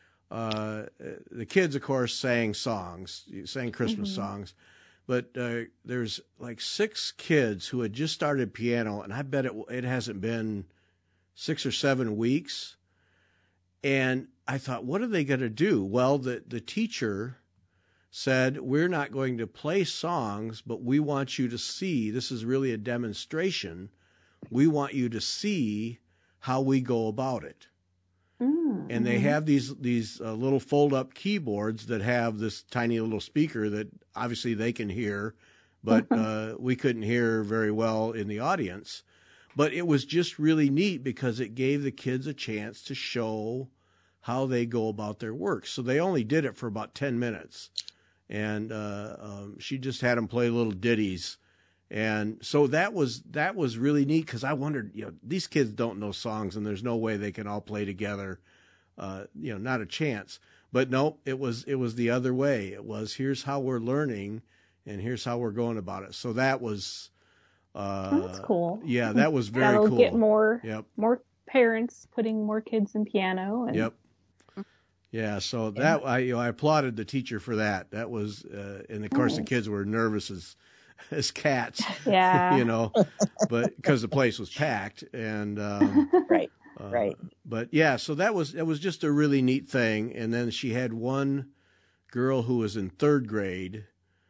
the kids, of course, sang Christmas songs, but there's like 6 kids who had just started piano, and I bet it hasn't been 6 or 7 weeks. And I thought, what are they going to do? Well, the teacher said, we're not going to play songs, but we want you to see, this is really a demonstration. We want you to see how we go about it. And they have these little fold-up keyboards that have this tiny little speaker that obviously they can hear, but we couldn't hear very well in the audience. But it was just really neat, because it gave the kids a chance to show how they go about their work. So they only did it for about 10 minutes. And she just had them play little ditties. And so that was really neat, because I wondered, these kids don't know songs, and there's no way they can all play together. Not a chance. But no, it was the other way. It was, here's how we're learning, and here's how we're going about it. So that was that's cool. Yeah, that was very That'll cool. Get more parents putting more kids in piano. And... Yep. Yeah, so that I applauded the teacher for that. That was, and of course the kids were nervous as cats. Yeah. But because the place was packed, and right. But yeah, so it was just a really neat thing. And then she had one girl who was in 3rd grade,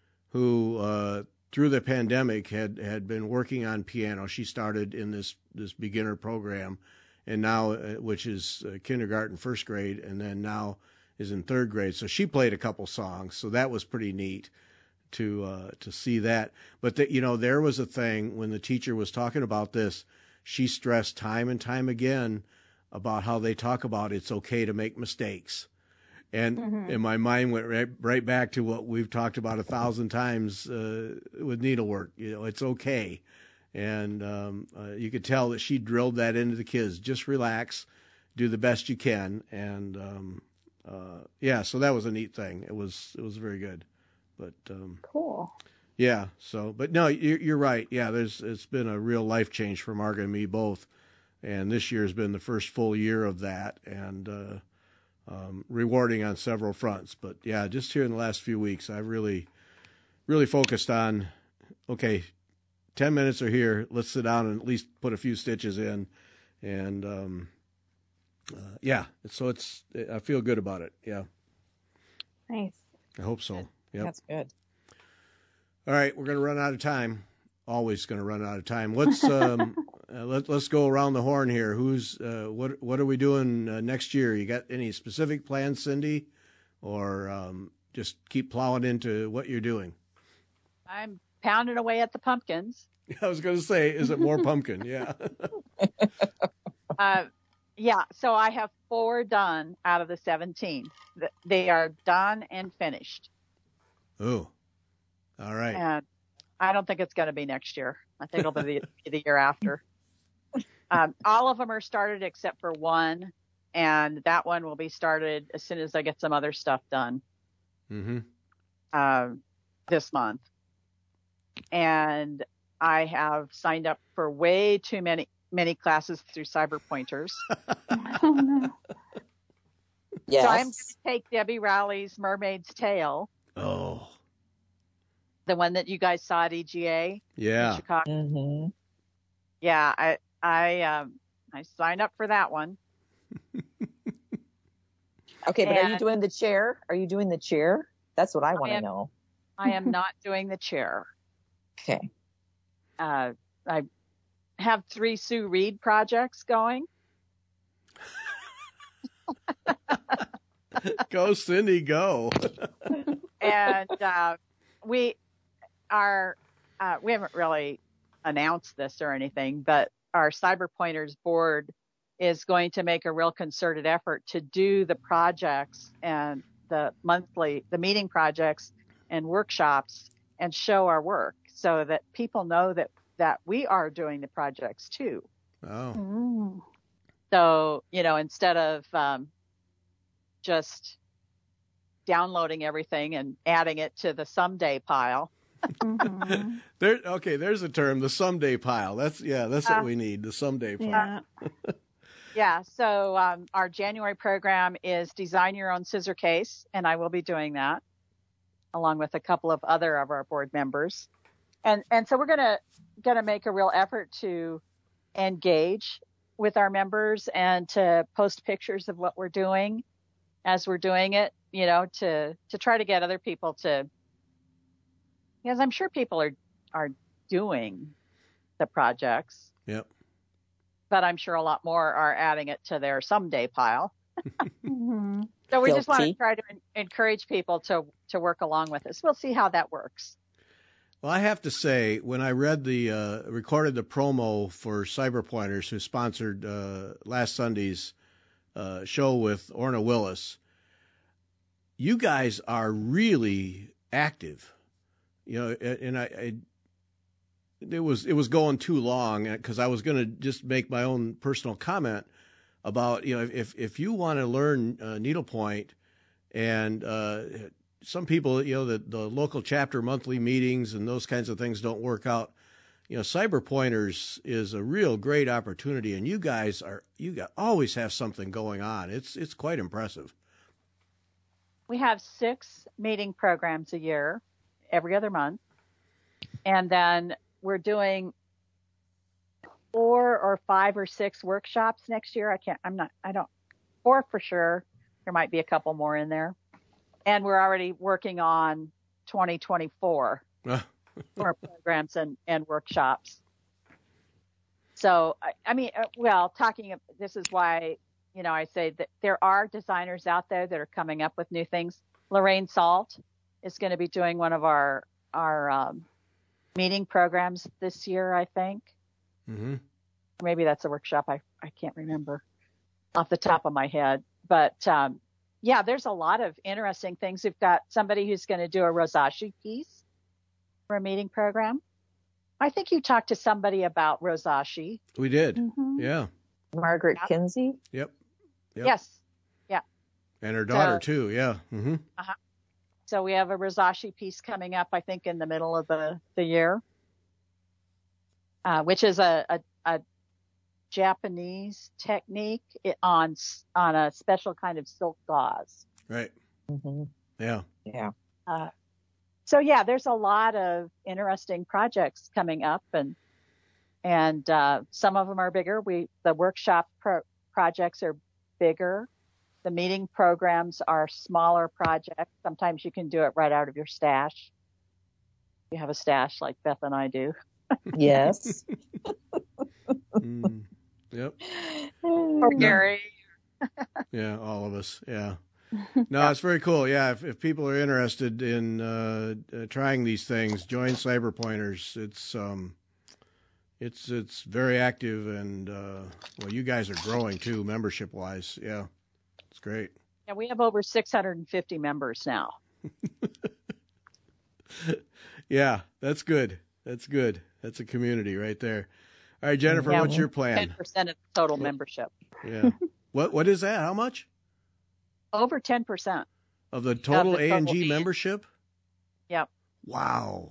who through the pandemic had been working on piano. She started in this beginner program, and now which is kindergarten, 1st grade, and then now is in 3rd grade. So she played a couple songs, so that was pretty neat to see that. But there was a thing when the teacher was talking about this. She stressed time and time again about how they talk about it's okay to make mistakes. And in my mind went right back to what we've talked about 1,000 times with needlework. It's okay. And you could tell that she drilled that into the kids. Just relax, do the best you can. And so that was a neat thing. It was very good. But cool. Yeah. So, but no, you're right. Yeah, it's been a real life change for Margaret and me both, and this year has been the first full year of that, and rewarding on several fronts. But yeah, just here in the last few weeks, I've really focused on, okay, 10 minutes are here. Let's sit down and at least put a few stitches in, and so I feel good about it. Yeah. Nice. I hope so. Yep. That's good. All right, we're going to run out of time. Always going to run out of time. Let's let's go around the horn here. Who's what are we doing next year? You got any specific plans, Cindy, or just keep plowing into what you're doing? I'm pounding away at the pumpkins. I was going to say, is it more pumpkin? Yeah. Yeah, so I have 4 done out of the 17. They are done and finished. Oh, all right. And I don't think it's going to be next year. I think it'll be the year after. All of them are started except for one, and that one will be started as soon as I get some other stuff done this month. And I have signed up for way too many classes through Cyber Pointers. Oh, no. Yes. So I'm going to take Debbie Rowley's Mermaid's Tale. Oh, The one that you guys saw at EGA yeah. in Chicago. Mm-hmm. Yeah, I signed up for that one. Okay, but are you And- doing the chair? Are you doing the chair? That's what I want to know. I am not doing the chair. Okay. I have 3 Sue Reed projects going. Go, Cindy, go. And we haven't really announced this or anything, but our Cyber Pointers board is going to make a real concerted effort to do the projects and the meeting projects and workshops and show our work so that people know that we are doing the projects too. Oh, Mm. So, instead of just downloading everything and adding it to the someday pile. Mhm. there's a term, the someday pile. That's what we need, the someday pile. Yeah. Yeah. So our January program is Design Your Own Scissor Case, and I will be doing that along with a couple of other of our board members. And so we're gonna make a real effort to engage with our members and to post pictures of what we're doing as we're doing it, to try to get other people to, because I'm sure people are doing the projects. Yep. But I'm sure a lot more are adding it to their someday pile. Mhm. So we just want to Guilty. try to encourage people to work along with us. We'll see how that works. Well, I have to say, when I read recorded the promo for Cyber Pointers, who sponsored last Sunday's show with Orna Willis, you guys are really active, and it was going too long because I was going to just make my own personal comment about, if you want to learn needlepoint, and some people, the local chapter monthly meetings and those kinds of things don't work out. Cyber Pointers is a real great opportunity, and you guys always have something going on. It's quite impressive. We have 6 meeting programs a year, every other month. And then we're doing 4 or 5 or 6 workshops next year. 4 for sure. There might be a couple more in there. And we're already working on 2024 for programs and workshops. So, this is why, I say that there are designers out there that are coming up with new things. Lorraine Salt is going to be doing one of our meeting programs this year, I think. Mm-hmm. Maybe that's a workshop. I can't remember off the top of my head. But, there's a lot of interesting things. We've got somebody who's going to do a Rosashi piece for a meeting program. I think you talked to somebody about Rosashi. We did. Mhm. Yeah. Margaret Kinsey. Yep. Yes. Yeah. And her daughter too. Yeah. Mm-hmm. So we have a Rosashi piece coming up, I think, in the middle of the year, which is a Japanese technique on a special kind of silk gauze. Right. Mm-hmm. Yeah. Yeah. There's a lot of interesting projects coming up, and some of them are bigger. The workshop projects are bigger. The meeting programs are smaller projects. Sometimes you can do it right out of your stash. You have a stash like Beth and I do. Yes. Yep. Or Gary. Yeah. All of us. Yeah. No, it's very cool. Yeah, if people are interested in trying these things, join Cyber Pointers. It's very active, and well, you guys are growing too, membership wise. Yeah, it's great. Yeah, we have over 650 members now. Yeah, that's good. That's good. That's a community right there. All right, Jennifer, what's your plan? 10% of the total membership. Yeah. What is that? How much? Over 10%. Of the total total A&G membership? Yep. Wow.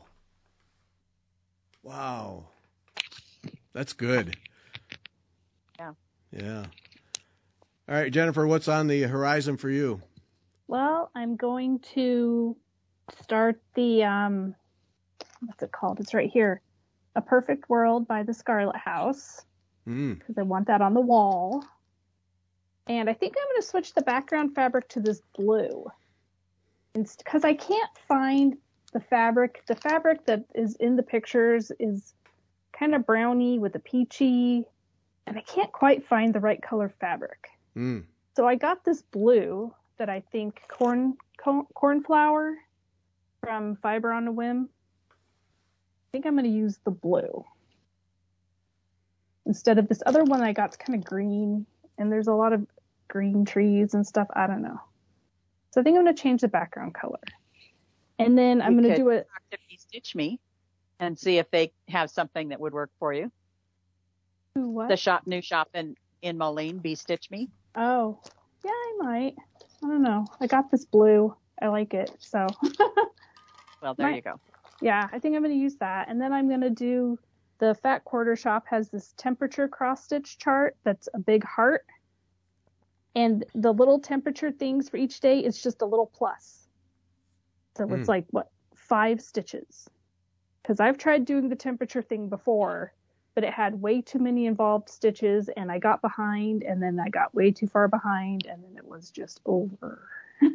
That's good. Yeah. Yeah. All right, Jennifer, what's on the horizon for you? Well, I'm going to start the, what's it called? It's right here. A Perfect World by the Scarlet House. Because I want that on the wall. And I think I'm going to switch the background fabric to this blue. Because I can't find the fabric. The fabric that is in the pictures is kind of browny with a peachy. And I can't quite find the right color fabric. So I got this blue that I think cornflower from Fiber on a Whim. I think I'm going to use the blue instead of this other one I got's kind of green, and there's a lot of green trees and stuff. I don't know. So I think I'm going to change the background color, and then I'm going to do it. Stitch Me, and see if they have something that would work for you. What? The new shop in Moline, Be Stitch Me. Oh, yeah, I might. I don't know. I got this blue. I like it. So. Well, there you go. Yeah, I think I'm going to use that. And then I'm going to do the Fat Quarter Shop has this temperature cross stitch chart that's a big heart. And the little temperature things for each day is just a little plus. So it's like, 5 stitches? Because I've tried doing the temperature thing before, but it had way too many involved stitches, and I got behind, and then I got way too far behind, and then it was just over.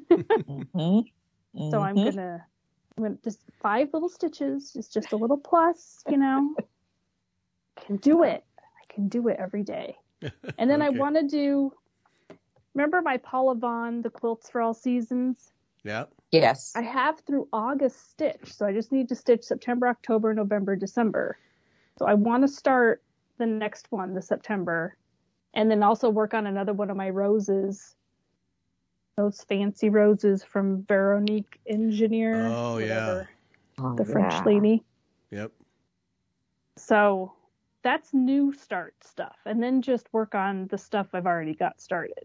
So I'm gonna just 5 little stitches, just a little plus, I can do it. I can do it every day. And then I want to do, remember my Paula Vaughn, the Quilts for All Seasons? Yeah. Yes. I have through August stitch, so I just need to stitch September, October, November, December. So I want to start the next one, the September, and then also work on another one of my roses. Those fancy roses from Veronique Engineer. Oh, whatever, yeah. the French lady. Yep. So that's new start stuff. And then just work on the stuff I've already got started.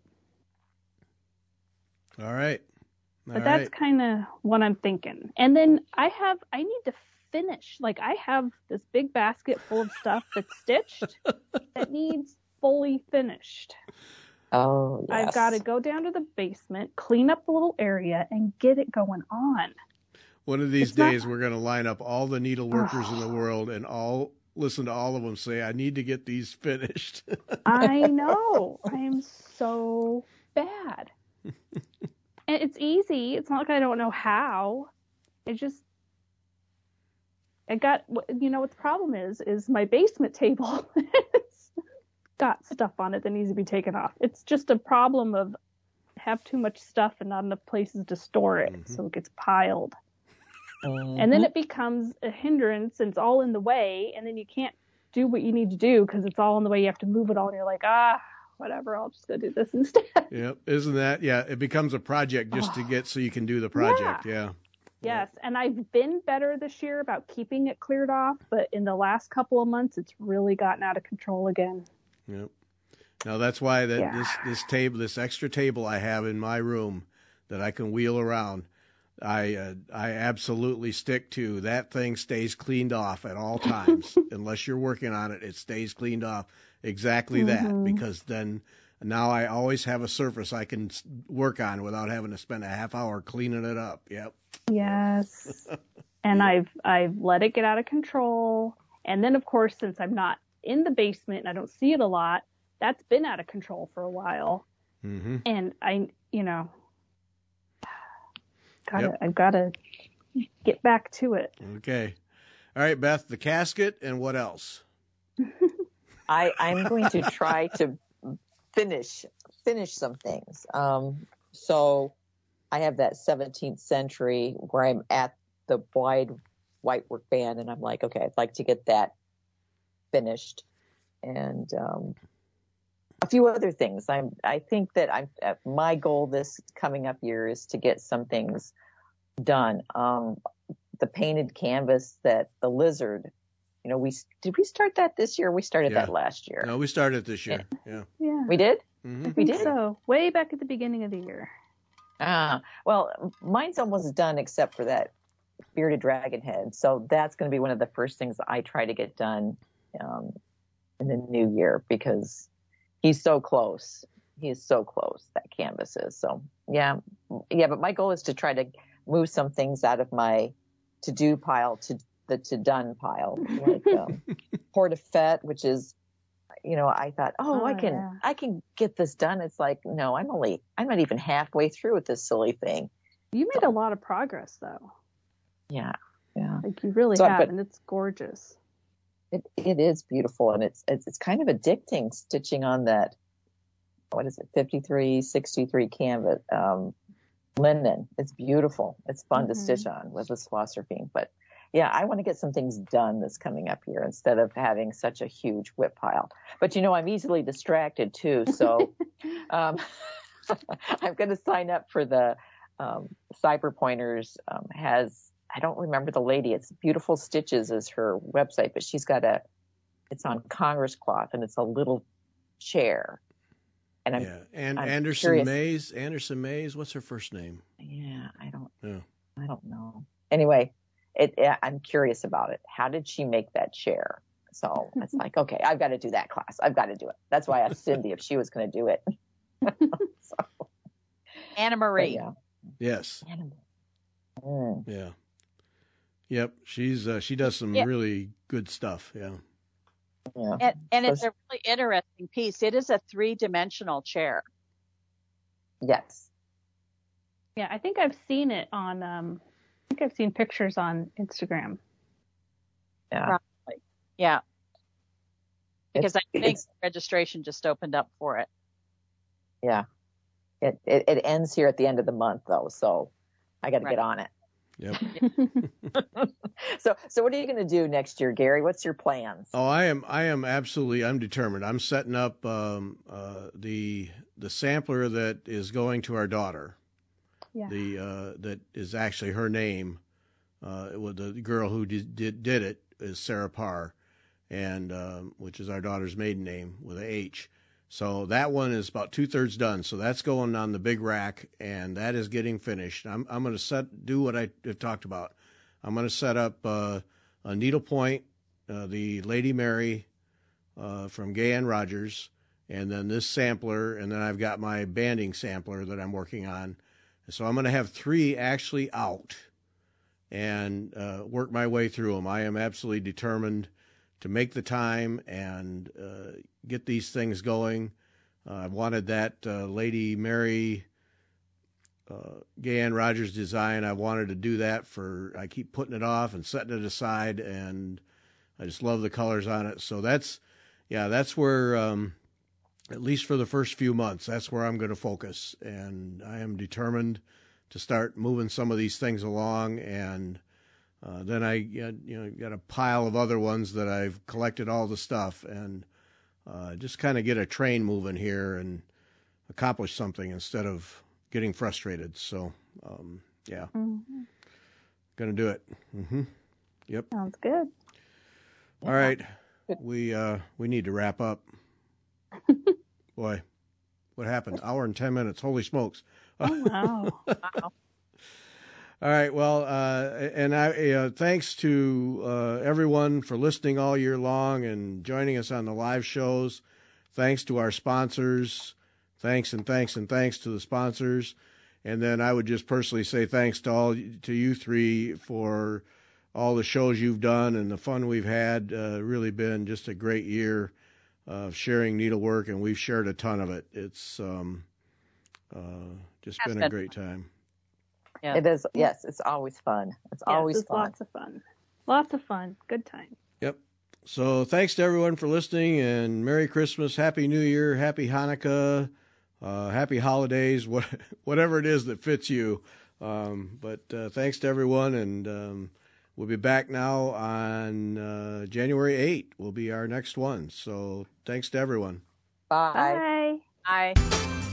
All right. But that's kind of what I'm thinking. And then I need to finish. Like, I have this big basket full of stuff that's stitched that needs fully finished. Oh, yes. I've got to go down to the basement, clean up the little area, and get it going on. One of these days, we're going to line up all the needle workers in the world and listen to all of them say, I need to get these finished. I know. I am so bad. And it's easy. It's not like I don't know how. What the problem is my basement table got stuff on it that needs to be taken off. It's just a problem of have too much stuff and not enough places to store it. So it gets piled. And then it becomes a hindrance and it's all in the way. And then you can't do what you need to do because it's all in the way. You have to move it all. And you're like, whatever, I'll just go do this instead. Yep. Isn't that? Yeah. It becomes a project just to get so you can do the project. Yeah. Yes. And I've been better this year about keeping it cleared off. But in the last couple of months, it's really gotten out of control again. Yep. Now that's why this extra table I have in my room that I can wheel around, I absolutely stick to. That thing stays cleaned off at all times. Unless you're working on it, it stays cleaned off. Exactly that, because then now I always have a surface I can work on without having to spend a half hour cleaning it up. Yep. Yes. And I've let it get out of control. And then, of course, since I'm not in the basement and I don't see it a lot, that's been out of control for a while. And I've got to get back to it. Okay. All right, Beth, the casket and what else? I'm going to try to finish some things. So I have that 17th century where I'm at the wide white work band, and I'm like, okay, I'd like to get that finished, and a few other things. I think that my goal this coming up year is to get some things done. The painted canvas that the lizard, did we start that this year? We started that last year. No, we started this year. Yeah. We did? Mm-hmm. We did? So, way back at the beginning of the year. Well, mine's almost done except for that bearded dragon head. So that's going to be one of the first things I try to get done in the new year, because he's so close. He is so close, that canvas is. So, yeah, but my goal is to try to move some things out of my to-do pile to the to-done pile, like Port Fête, which is, I thought, I can get this done. It's like, no, I'm not even halfway through with this silly thing. You made a lot of progress, though. Yeah. Like you really have, and it's gorgeous. It is beautiful, and it's kind of addicting stitching on that. What is it? 5363 canvas linen. It's beautiful. It's fun to stitch on with the Schlosserbeam. But yeah, I want to get some things done this coming up here instead of having such a huge whip pile. But I'm easily distracted too, so I'm going to sign up for the Cyber Pointers. I don't remember the lady. It's Beautiful Stitches is her website, but she's got it's on Congress cloth, and it's a little chair. And I'm Anderson Mays. Anderson Mays. What's her first name? Yeah, I don't know. Anyway, I'm curious about it. How did she make that chair? So it's like, okay, I've got to do that class. I've got to do it. That's why I asked Cindy if she was going to do it. Anna Marie. Yeah. Yes. Yeah. Yep. She does some really good stuff. Yeah. Yeah. And it's a really interesting piece. It is a 3-dimensional chair. Yes. Yeah, I think I've seen it on. I think I've seen pictures on Instagram. Yeah. Probably. Yeah. Because I think registration just opened up for it. Yeah. It ends here at the end of the month, though, so I got to get on it. Yep. So what are you going to do next year, Gary? What's your plans? Oh, I am absolutely. I'm determined. I'm setting up the sampler that is going to our daughter. Yeah. That is actually her name. With the girl who did it is Sarah Parr, and which is our daughter's maiden name with a H. So that one is about 2/3 done. So that's going on the big rack, and that is getting finished. I'm going to do what I have talked about. I'm going to set up a needlepoint, the Lady Mary from Gay Ann Rogers, and then this sampler, and then I've got my banding sampler that I'm working on. So I'm going to have 3 actually out and work my way through them. I am absolutely determined to make the time and get these things going. I wanted that Lady Mary Gay Ann Rogers design. I wanted to do that I keep putting it off and setting it aside, and I just love the colors on it. So that's where, at least for the first few months, that's where I'm going to focus. And I am determined to start moving some of these things along. And then I got a pile of other ones that I've collected all the stuff, and just kind of get a train moving here and accomplish something instead of getting frustrated. So, yeah, gonna do it. Yep. Sounds good. All right, we need to wrap up. Boy, what happened? Hour and 10 minutes. Holy smokes! Oh wow! Wow. All right. Well, and I thanks to everyone for listening all year long and joining us on the live shows. Thanks to our sponsors. Thanks to the sponsors. And then I would just personally say thanks to you 3 for all the shows you've done and the fun we've had. Really been just a great year of sharing needlework, and we've shared a ton of it. It's just been a great time. Yeah. It is. Yes, it's always fun. It's always fun. Lots of fun. Lots of fun. Good time. Yep. So thanks to everyone for listening, and Merry Christmas, Happy New Year, Happy Hanukkah, happy holidays, whatever it is that fits you. But thanks to everyone, and we'll be back now on January 8th. Will be our next one. So thanks to everyone. Bye. Bye. Bye.